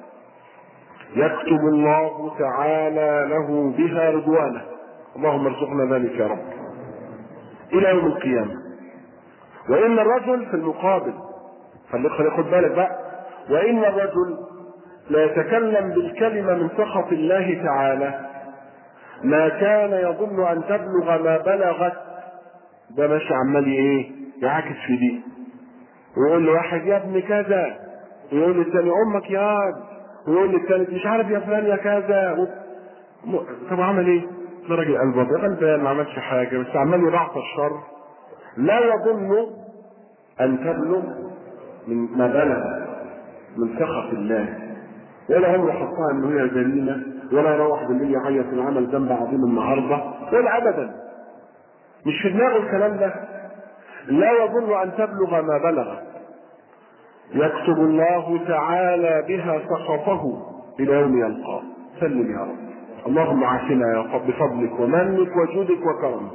يكتب الله تعالى له بها رضوانه. اللهم ارزقنا ذلك يا رب الى يوم القيامه. وان الرجل في المقابل، خد بالك بقى، وان الرجل لا يتكلم بالكلمه من سخط الله تعالى ما كان يظن ان تبلغ ما بلغت. ده ماشي عمال ايه؟ يعاكس في دي، ويقول له واحد يا ابن كذا، ويقول للثاني امك يا واد، ويقول للثالث مش عارف يا فلان يا كذا. طب عمل ايه؟ ده راجل قلبه ما عملش حاجه، بس عمال يبعث الشر. لا يظن ان تبلغ من ما بلغ من سخط الله، ولا عمره حطها ان هي جريمه، ولا يروح بالليل يعيط من عمل ذنب عظيم النهارده، ولا ابدا. مش في دماغه الكلام ده. لا يظن ان تبلغ ما بلغ، يكتب الله تعالى بها سخطه الى يوم يلقاه. سلم يا رب. اللهم عافنا يا رب بفضلك ومنك وجودك وكرمك.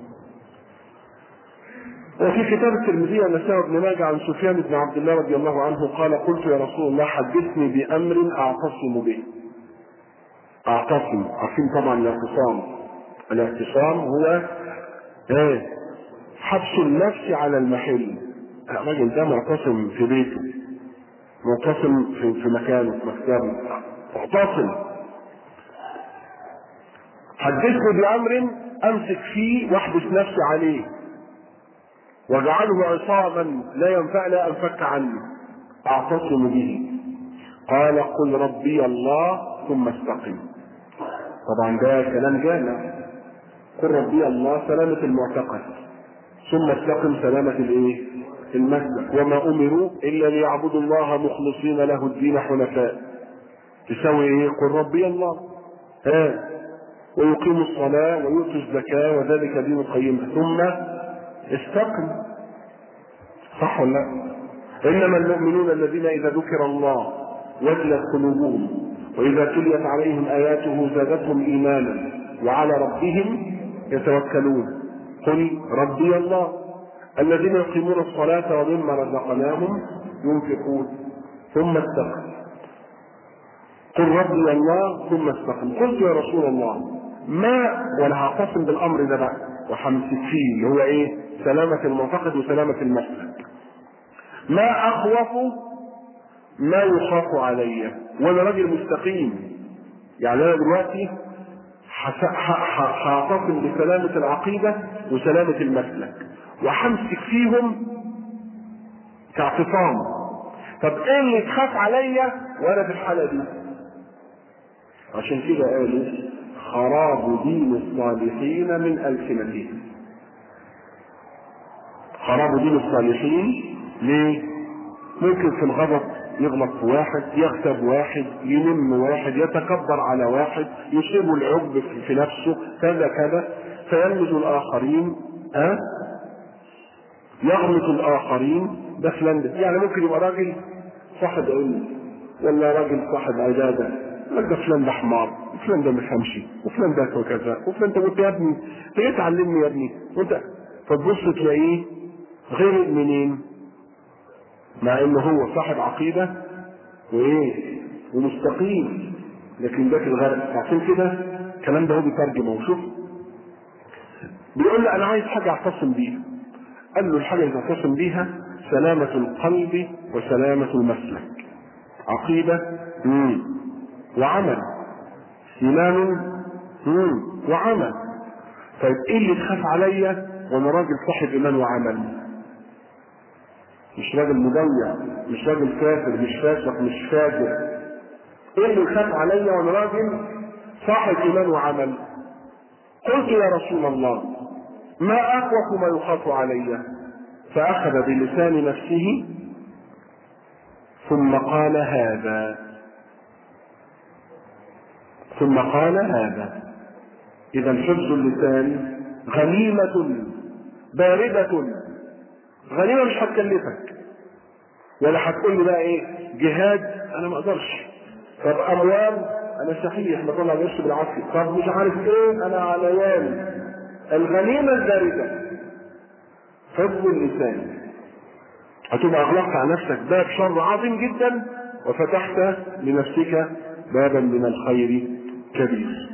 وفي كتاب الترمذي والنسائي وابن ماجه عن سفيان بن عبد الله رضي الله عنه قال قلت يا رسول الله حدثني بامر اعتصم به. اعتصم، عارفين طبعا الاعتصام. الاعتصام هو حبس النفس على المحل. الراجل ده معتصم في بيته، معتصم في مكانه، في مكتبه، معتصم. حدثني بامر امسك فيه واحبس نفسي عليه واجعله عصاما لا ينفع لا انفك عنه، اعتصم به. قال قل ربي الله ثم استقم. طبعا ده كلام جامع. قل ربي الله سلامة المعتقد، ثم استقم سلامة الايه؟ المسلك. وما امروا الا ليعبدوا الله مخلصين له الدين حنفاء. تساوي ايه؟ قل ربي الله ويقيموا الصلاة ويؤتوا الزكاة وذلك دين القيم ثم استقم. صح ولا لا؟ انما المؤمنون الذين اذا ذكر الله وجلت قلوبهم واذا تليت عليهم اياته زادتهم ايمانا وعلى ربهم يتوكلون. قل ربي الله الذين يقيمون الصلاة ومما رزقناهم ينفقون ثم استقم. قل ربي الله ثم استقم. قلت يا رسول الله ما، ولا هعتصم بالامر ده بقى وحمسك فيه اللي هو ايه؟ سلامة المعتقد وسلامة المسلك. ما اخوف ما يخاف علي وانا راجل مستقيم. يعني انا دلوقتي هعتصم بسلامة العقيدة وسلامة المسلك وحمسك فيهم كاعتصام. طب ايه اللي تخاف عليا وانا في الحالة دي؟ عشان كده قالوا خراب دين الصالحين من ألسنتهم. خراب دين الصالحين ليه؟ ممكن في الغضب يغلط في واحد، يغتاب واحد، ينم واحد، يتكبر على واحد، يصيب العجب في نفسه كذا كذا، فيلمز الآخرين يغمط الآخرين. ده فلان ده يعني ممكن يبقى راجل صاحب علم ولا راجل صاحب عبادة، ده فلان ده حمار، وفلان ده مفهمش، وفلان ده كذا، وفلان ده قلت يا ابني ايه تعلمني يا ابني وانت، فتبص تلاقيه غير منين؟ مع انه هو صاحب عقيدة وايه ومستقيم، لكن ده في الغرب. عشان كده الكلام ده هو بيترجمه وشوف بيقول له انا عايز حاجة اعتصم بيها. قال له الحاجة اللي اعتصم بيها سلامة القلب وسلامة المسلك. عقيدة وعمل، ايمان وعمل. طيب ايه اللي تخاف عليا وانا راجل صاحب ايمان وعمل؟ مش راجل مضيع، مش راجل كافر، مش فاسق، مش فاجر. ايه اللي يخاف عليا وانا راجل صاحب ايمان وعمل؟ قلت يا رسول الله ما اخوف ما يخاف علي؟ فاخذ بلسان نفسه ثم قال هذا. اذا حفظ اللسان غنيمة باردة، غنيمة مش هتكلفك ولا هتقول لي بقى ايه جهاد، انا ما اقدرش. طب اموال، انا صحيح بطلع قرش بالعافيه. طب مش عارف ايه، انا عليان. الغنيمة الباردة حفظ اللسان. هتبقى اغلقت على نفسك باب شر عظيم جدا، وفتحت لنفسك بابا من الخير كبير.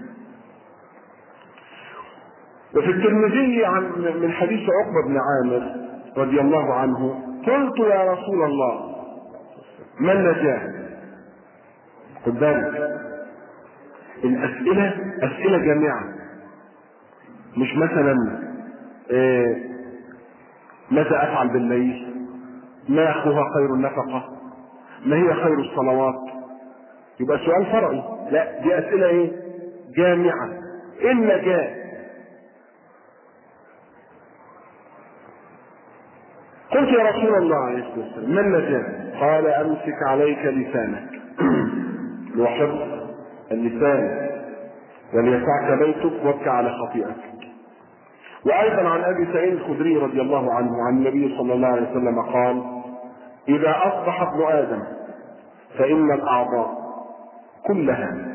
وفي الترمذي من حديث عقبة بن عامر رضي الله عنه قلت يا رسول الله ما النجاة؟ خد بالك الأسئلة أسئلة جامعة، مش مثلا ماذا أفعل بالليل؟ ما أخوها خير النفقة؟ ما هي خير الصلوات؟ يبقى سؤال فرعي. لا، دي أسئلة ايه؟ جامعة. إيه النجاة؟ قلت يا رسول الله عليه الصلاة والسلام ما النجاة؟ قال أمسك عليك لسانك وحفظ اللسان وليسعك بيتك وابكى على خطيئتك. وأيضا عن أبي سعيد الخدري رضي الله عنه عن النبي صلى الله عليه وسلم قال إذا أصبح ابن آدم فإن الأعضاء كلها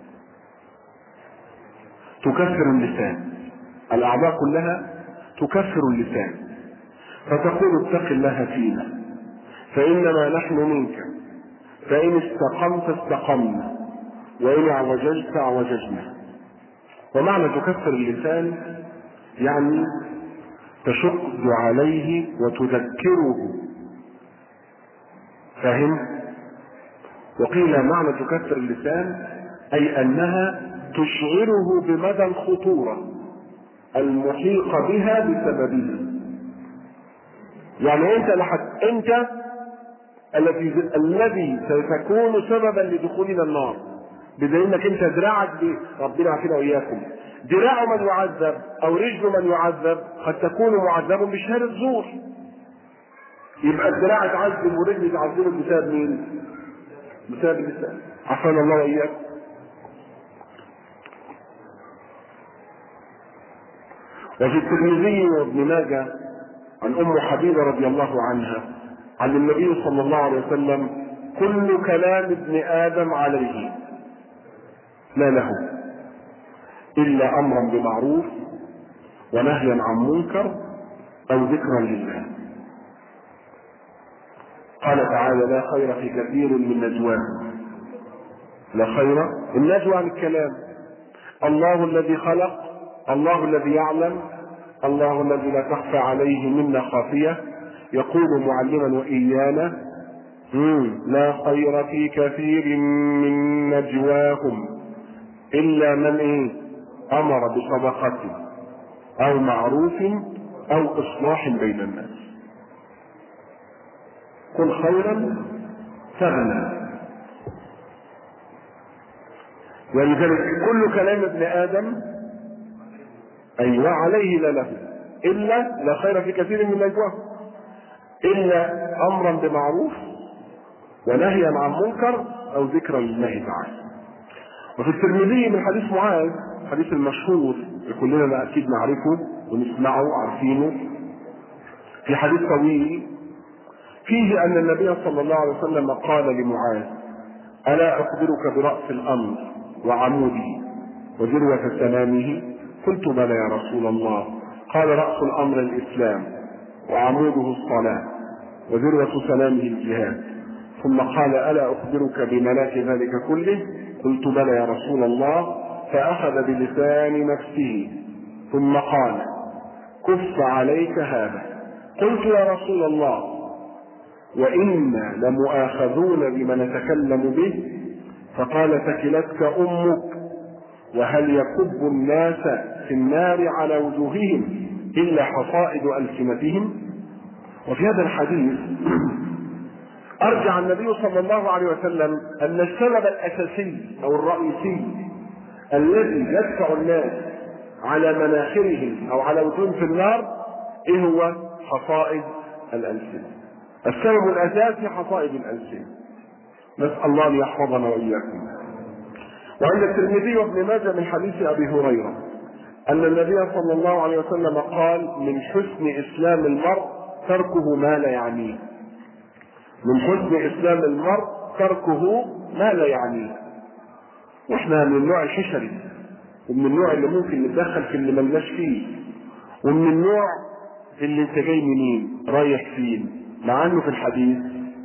تكفر اللسان، الأعضاء كلها تكفر اللسان، فتقول اتق الله فينا فإنما نحن منك، فإن استقمت استقمنا وإن اعوججت اعوججنا. ومعنى تكفر اللسان يعني تشد عليه وتذكره، فهم؟ وقيل معنى تكفر اللسان أي أنها تشعره بمدى الخطورة المحيطة بها بسببه. يعني انت الذي ستكون سببا لدخولنا النار، بدليل انك انت دراعك ربنا يعافينا واياكم، دراع من يعذب او رجل من يعذب قد تكون معذب بشهادة زور. يبقى الدراع تعذب ورجل تعذب بسبب مين؟ بسبب اللسان. عافانا الله واياكم. وفي الترمذي وابن ماجه عن ام حبيبه رضي الله عنها عن النبي صلى الله عليه وسلم كل كلام ابن ادم عليه لا له الا امرا بمعروف ونهيا عن منكر او ذكرا لله. قال تعالى لا خير في كثير من نجواهم. لا خير، النجوى عن الكلام. الله الذي خلق، الله الذي يعلم، الله الذي لا تخفى عليه منا خافية، يقول معلما وإيانا لا خير في كثير من نجواهم إلا من أمر بصدقة أو معروف أو إصلاح بين الناس. قل خيرا تغنى. ولذلك كل كلام ابن آدم أيوة عليه لا له إلا لا خير في كثير من نجواهم إلا أمرا بمعروف ونهيا عن منكر أو ذكرا لله تعالى. وفي الترمذي من حديث معاذ، الحديث المشهور كلنا أكيد نعرفه ونسمعه عارفينه، في حديث طويل فيه أن النبي صلى الله عليه وسلم قال لمعاذ ألا أخبرك برأس الأمر وعموده وذروة سنامه؟ قلت بلى يا رسول الله. قال رأس الأمر الإسلام وعموده الصلاة وذروة سنامه الجهاد. ثم قال ألا أخبرك بملاك ذلك كله؟ قلت بلى يا رسول الله. فأخذ بلسان نفسه ثم قال كف عليك هذا. قلت يا رسول الله وإنا لمؤاخذون بما نتكلم به؟ فقال ثكلتك أمك. وهل يكب الناس في النار على وجوههم إلا حصائد ألسنتهم؟ وفي هذا الحديث أرجع النبي صلى الله عليه وسلم أن السبب الأساسي أو الرئيسي الذي يدفع الناس على مناخرهم أو على وجوههم في النار إيه هو؟ حصائد الألسنة. السبب الأساسي حصائد الألسنة. نسأل الله أن يحفظنا وإياكم. وعند الترمذي وابن ماجه من حديث أبي هريرة أن النبي صلى الله عليه وسلم قال: من حسن إسلام المرء تركه ما لا يعنيه. من حسن إسلام المرء تركه ما لا يعنيه. واحنا من النوع الحشري، ومن النوع اللي ممكن نتدخل في اللي ملناش فيه، ومن النوع اللي انت جاي منين رايح فين. مع انه في الحديث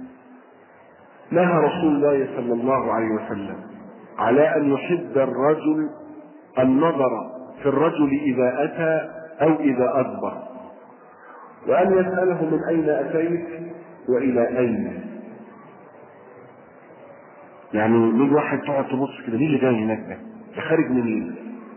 نهى رسول الله صلى الله عليه وسلم على ان يحد الرجل النظر في الرجل اذا اتى او اذا ادبر، وان يسأله من اين اتيت والى اين. يعني من واحد تقعد تبص كده مين اللي جاي هناك ده خارج منين،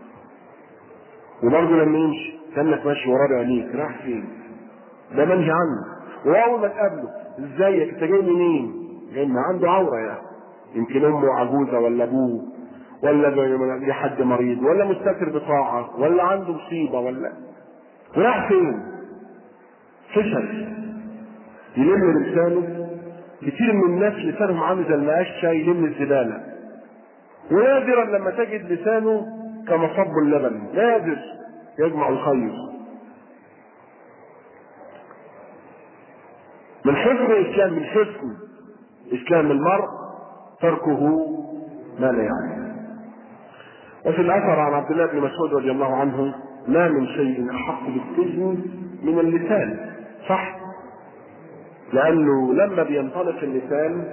وبرضه لما يمشي كانك ماشي وراه بعينيك راح فين، ده منهي عنه. واول ما تقابله ازيك انت جاي منين، جاي من عنده عوره يعني، يمكن امه عجوزه ولا ابوه ولا حد مريض ولا مستتر بطاعه ولا عنده مصيبه ولا راح فين. فشل يلم لسانه. كتير من الناس لسانهم عامل زي المقشه يلم الزباله، ونادرا لما تجد لسانه كمصب اللبن، نادر يجمع الخير. من حسن اسلام المرء تركه ما لا يعني. وفي الاثر عن عبد الله بن مسعود رضي الله عنه: ما من شيء احق بالسجن من اللسان. صح، لانه لما بينطلق اللسان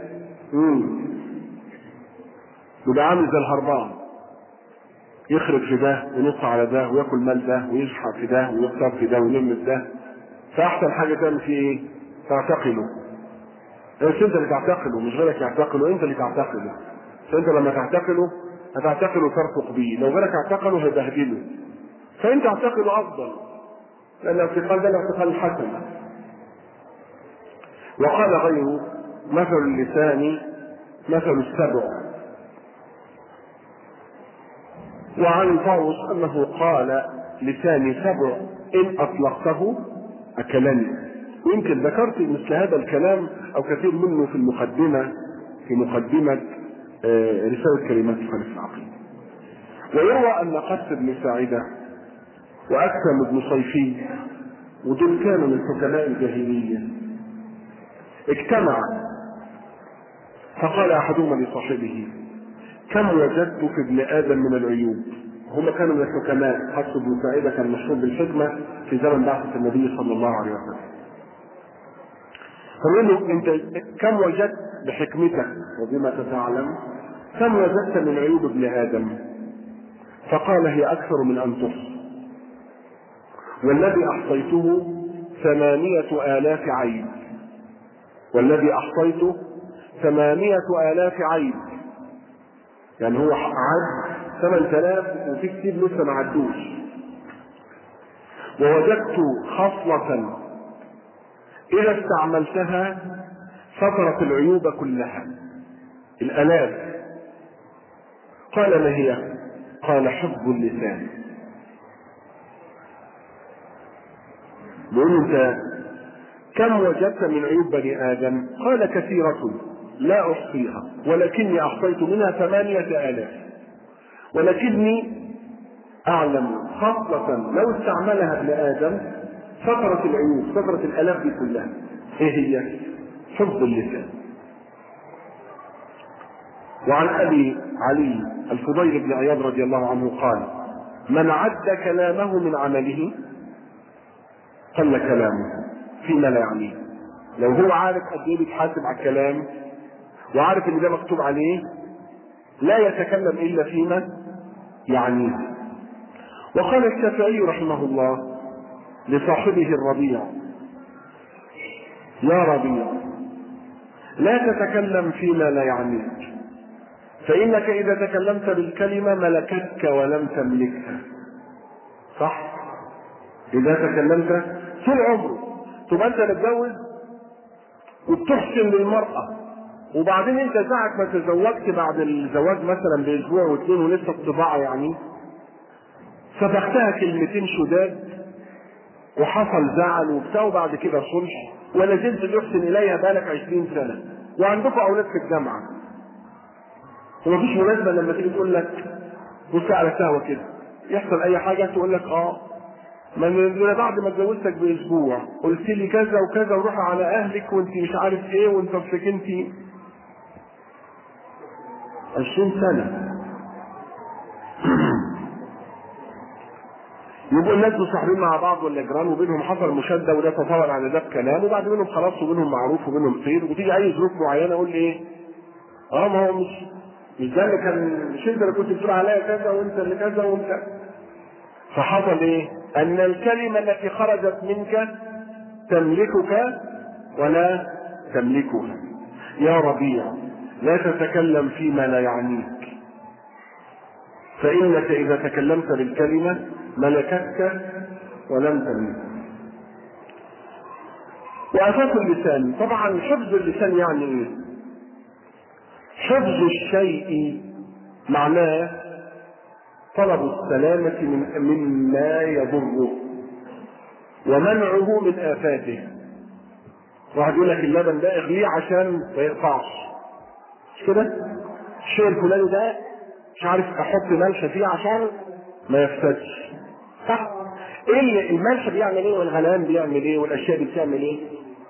يبقى عامل زي الهربان، يخرج في ده وينص على ده وياكل مال ده ويشحر في ده ويكسر في ده ويلمس ده. فاحسن حاجه تعمل فيه ايه؟ تعتقله. انت اللي تعتقله، مش غيرك يعتقله، انت اللي تعتقله. فانت لما تعتقله هتعتقله ترفق بيه، لو غيرك اعتقله هيبهدله، فانت اعتقله افضل، لان الاعتقال ده الاعتقال الحسن. وقال غيره: مثل اللسان مثل السبع. وعن طاووس انه قال: لساني سبع ان اطلقته اكلني. ويمكن ذكرت مثل هذا الكلام او كثير منه في مقدمه رساله كلمات خالف العقيده. ويروى ان قس بن ساعده واكثم بن صيفي، ودول كانوا من حكماء الجاهليه، اجتمعا فقال احدهما لصاحبه: كم وجدت في ابن ادم من العيوب. هم كانوا من الحكماء. قس بن ساعده كان مشهور بالحكمه في زمن بعثه النبي صلى الله عليه وسلم. فقال له: انت كم وجدت بحكمتك وبما تتعلم كم وجدت من عيوب ابن ادم؟ فقال: هي اكثر من ان تحصى، والذي احصيته 8000 عيب. والذي احصيته 8000 عيب، يعني هو عد 8000 وفي كتير لسه ما عدوش. ووجدت خصلة إذا استعملتها سترت العيوب كلها، الآلاف. قال: ما هي؟ قال: حفظ اللسان. بيقول: انت كم وجدت من عيوب بني آدم؟ قال: كثيرة لا أحصيها، ولكني أحصيت منها 8000، ولكني أعلم خصلة لو استعملها ابن آدم سترت العيوب، سترت الآلاف دي كلها. إيه هي؟ حفظ اللسان. وعن أبي علي الفضيل بن عياض رضي الله عنه قال: من عد كلامه من عمله قل كلامه فيما لا يعنيه. لو هو عارف قد ايه بيتحاسب على الكلام وعارف ان ده مكتوب عليه لا يتكلم الا فيما يعنيه. وقال الشافعي رحمه الله لصاحبه الربيع: يا ربيع، لا تتكلم فيما لا يعنيك، فإنك إذا تكلمت بالكلمة ملكتك ولم تملكها. صح؟ إذا تكلمت طول عمره تبقى انت متجوز وبتحسن للمرأة، وبعدين انت ساعة ما تزوجت بعد الزواج مثلا باسبوع واثنين ولسه الطباعة يعني سبقتها كلمتين شداد وحصل زعل وبتاع، وبعد كده صلح ولا زلت تحسن اليها بالك 20 سنة وعندكم اولاد في الجامعة، ومفيش مناسبة لما تيجي تقول لك بص على سهوة كده يحصل اي حاجة تقول لك ما بعد ما اتجوزتك باسبوع قلت لي كذا وكذا وروح على اهلك وانت مش عارف ايه وانت سكنتي 20 سنة. يبقوا الناس مصاحبين مع بعض ولا جيران وبينهم حصل مشاده وده تطور على ده بكلام وبعد منهم خلاص وبينهم معروف وبينهم خير، وتيجي اي ظروف معينه اقول لي ايه؟ ما هو مش ده اللي كان، مش انت اللي كنت بتقول عليا كذا وانت اللي كذا وانت. فحصل ايه؟ ان الكلمه التي خرجت منك تملكك ولا تملكها. يا ربيع لا تتكلم فيما لا يعنيك، فانك اذا تكلمت بالكلمه ملكتك ولم تملك. وآفات اللسان، طبعا حفظ اللسان يعني ايه؟ حفظ الشيء معناه طلب السلامة مما يضره ومنعه من آفاته. واحد يقول لك اللبن ده اغليه عشان ما يقطعش، مش كده؟ الشيء الفلاني ده مش عارف احط ملح فيه عشان ما يفسدش، صح؟ ايه الملح بيعمل ايه والغليان بيعمل ايه والاشياء دي بتعمل ايه؟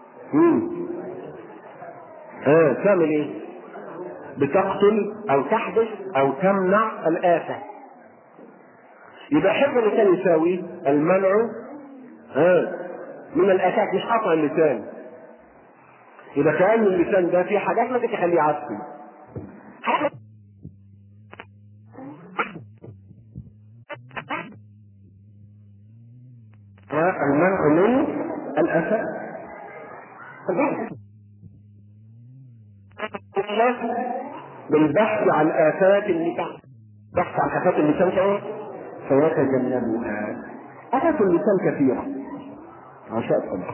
تعمل ايه؟ بتقتل او تحدث او تمنع الآفة. يبقى حفظ اللسان يساوي المنع من الآفات، مش قطع اللسان. يبقى كأن اللسان ده فيه حاجات ما تخليه يعفن. المنع من الآفات بالبحث عن آفات اللسان، بحث عن آفات اللسان فيتجنبها. آفات اللسان كثيرة عشاء الله.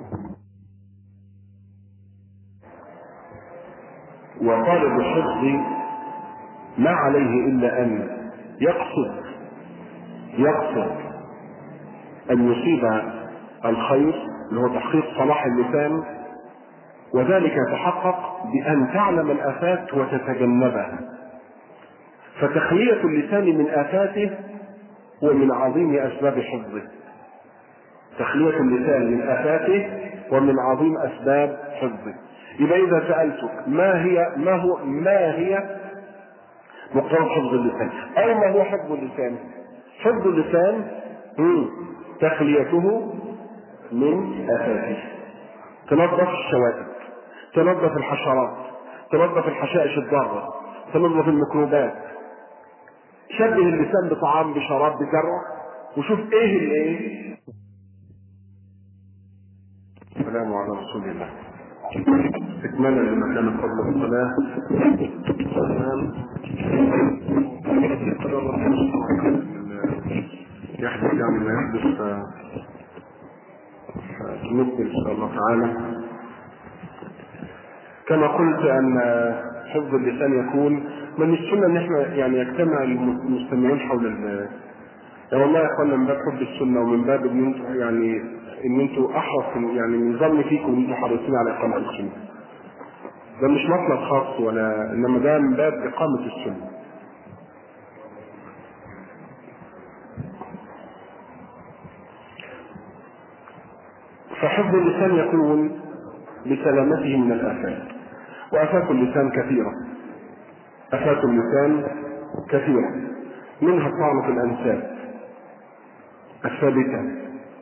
وطالب الحفظ ما عليه إلا أن يقصد أن يصيب الخير اللي هو تحقيق صلاح اللسان، وذلك يتحقق بأن تعلم الآفات وتتجنبها. فتخلية اللسان من آفاته هو من عظيم أسباب حفظه. تخلية اللسان من آفاته ومن عظيم أسباب حفظه. يبقى إذا سألتك ما هي مقتضى حفظ اللسان أو ما هو حفظ اللسان؟ حفظ اللسان تخليته من آفاته. تنظف الشوائب، تنظف الحشرات، تنظف الحشائش الضارة، تنظف الميكروبات. شبه اللسان بطعام بشراب بزرع وشوف ايه الايه. السلام على رسول الله. استكمالا لما كان قبل الصلاة يحدث يعني ما يحدث نقبل ان شاء الله تعالى. كما قلت ان حفظ اللسان يكون من السنة ان احنا يعني يجتمع المستمعين حول يعني والله يا اخوانا من باب حب السنة ومن باب ان انتم يعني ان انتم احرص يعني من ظن فيكم ان انتم حريصين على اقامة السنة. ده مش مطلب خاص ولا انما ده من باب اقامة السنة. فحفظ اللسان يكون بسلامته من الآفات. وآفات اللسان كثيرة. آفات اللسان كثيرة، منها الطعن في الأنساب الثابتة،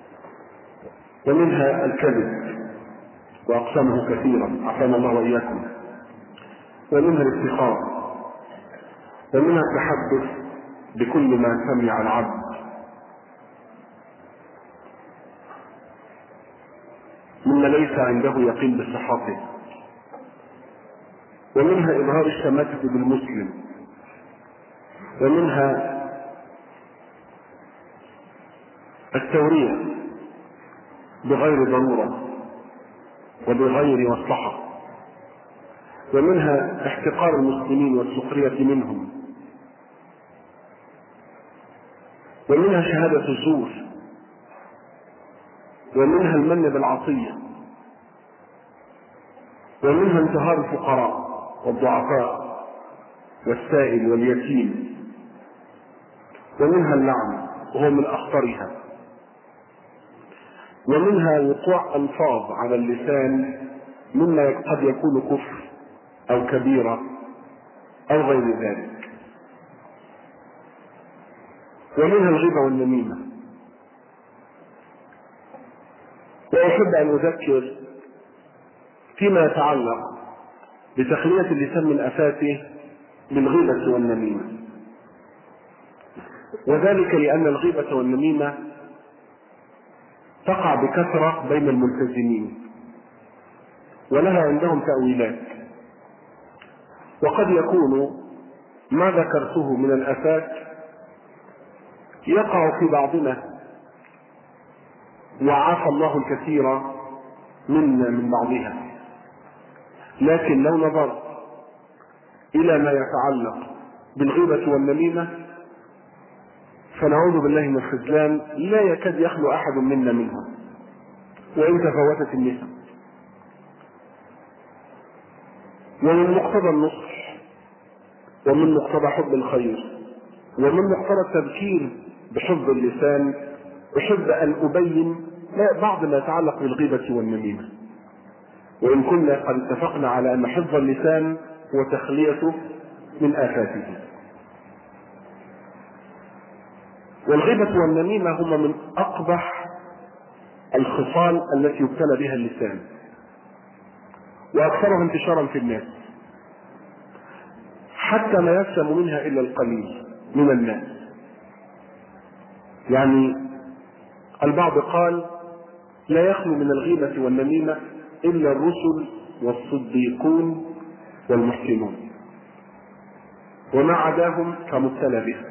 ومنها الكذب وأقسامه كثيرة عافانا الله وإياكم، ومنها الافتخار، ومنها التحدث بكل ما سمع العبد، مما ليس عنده يقين بصحته، ومنها إظهار الشماتة بالمسلم، ومنها التورية بغير ضرورة، وبغير مصلحة، ومنها احتقار المسلمين والسخرية منهم، ومنها شهادة الزور، ومنها المن بالعطية، ومنها انتهار الفقراء والضعفاء والسائل واليتيم، ومنها اللعن وهو من أخطرها، ومنها وقوع ألفاظ على اللسان مما قد يكون كفر أو كبيرة أو غير ذلك، ومنها الغيبة والنميمة. وأحب أن أذكر فيما يتعلق بتخلية اللسان من آفاته بالغيبة والنميمة، وذلك لأن الغيبة والنميمة تقع بكثرة بين الملتزمين، ولها عندهم تأويلات، وقد يكون ما ذكرته من الآفات يقع في بعضنا، وعافى الله الكثير منا من بعضها. لكن لو نظرت إلى ما يتعلق بالغيبة والنميمة فنعوذ بالله من الخذلان لا يكاد يخلو أحد منا منها، وإن تفاوتت النسب. ومن مقتضى النصح، ومن مقتضى حب الخير، ومن مقتضى التذكير بحفظ اللسان، أحب أن أبين بعض ما يتعلق بالغيبة والنميمة، وإن كنا قد اتفقنا على أن حفظ اللسان هو تخليته من آفاته. والغيبة والنميمة هما من أقبح الخصال التي يبتلى بها اللسان، وأكثرها انتشارا في الناس، حتى ما يسلم منها إلا القليل من الناس. يعني البعض قال لا يخلو من الغيبة والنميمة إلا الرسل والصديقون والمحسنون، وما عداهم فمبتلى بها.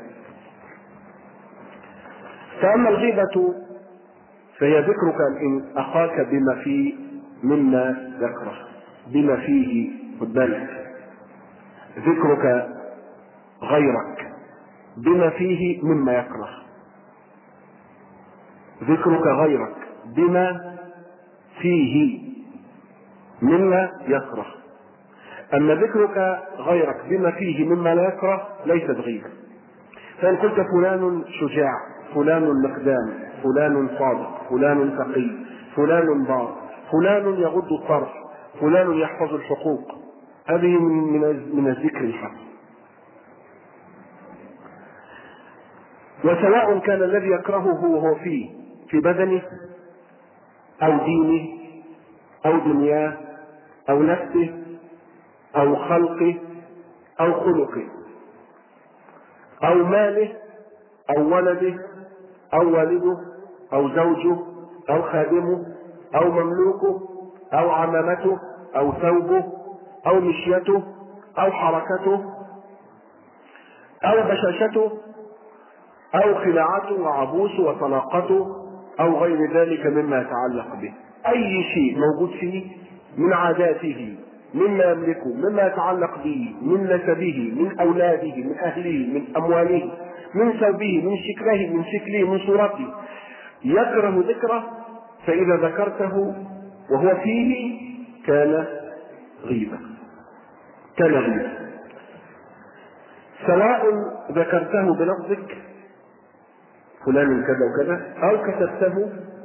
فأما الغيبة فهي ذكرك أخاك بما فيه مما يكره، بما فيه خد بالك، ذكرك غيرك بما فيه مما يكره، ذكرك غيرك بما فيه مما يكره. أما ذكرك غيرك بما فيه مما لا يكره ليست غيبة. فإن قلت فلان شجاع، فلان مقدام، فلان صادق، فلان تقي، فلان بار، فلان يغض الطرف، فلان يحفظ الحقوق، هذه من الذكر الحسن. وسواء كان الذي يكرهه وهو فيه في بدنه أو دينه أو دنياه أو نفسه أو خلقه أو خلقه أو ماله أو ولده أو والده أو زوجه أو خادمه أو مملوكه أو عمامته أو ثوبه أو مشيته أو حركته أو بشاشته أو خلاعته وعبوسه وطلاقته أو غير ذلك مما يتعلق به. أي شيء موجود فيه من عاداته، مما يملكه، مما يتعلق به، من نسبه، من أولاده، من أهله، من أمواله، من ثوبه، من شكله، من صورته، يكره ذكره، فإذا ذكرته وهو فيه كان غيبة، كان غيبة. سواء ذكرته بلفظك فلان كذا وكذا أو كتبته،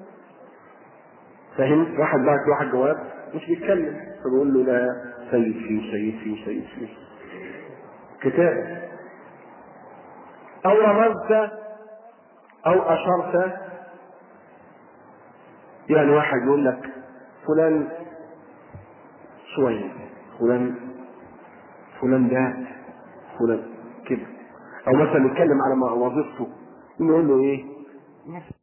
فهم؟ واحد بعت واحد جواب مش بيتكلم فبقول له لا سيد فيه سيد فيه سيد فيه كتاب، أو رمزت أو أشرت. يعني واحد يقول لك فلان شوية، فلان ده فلان كده، أو مثلا يتكلم على وظيفته يقول له إيه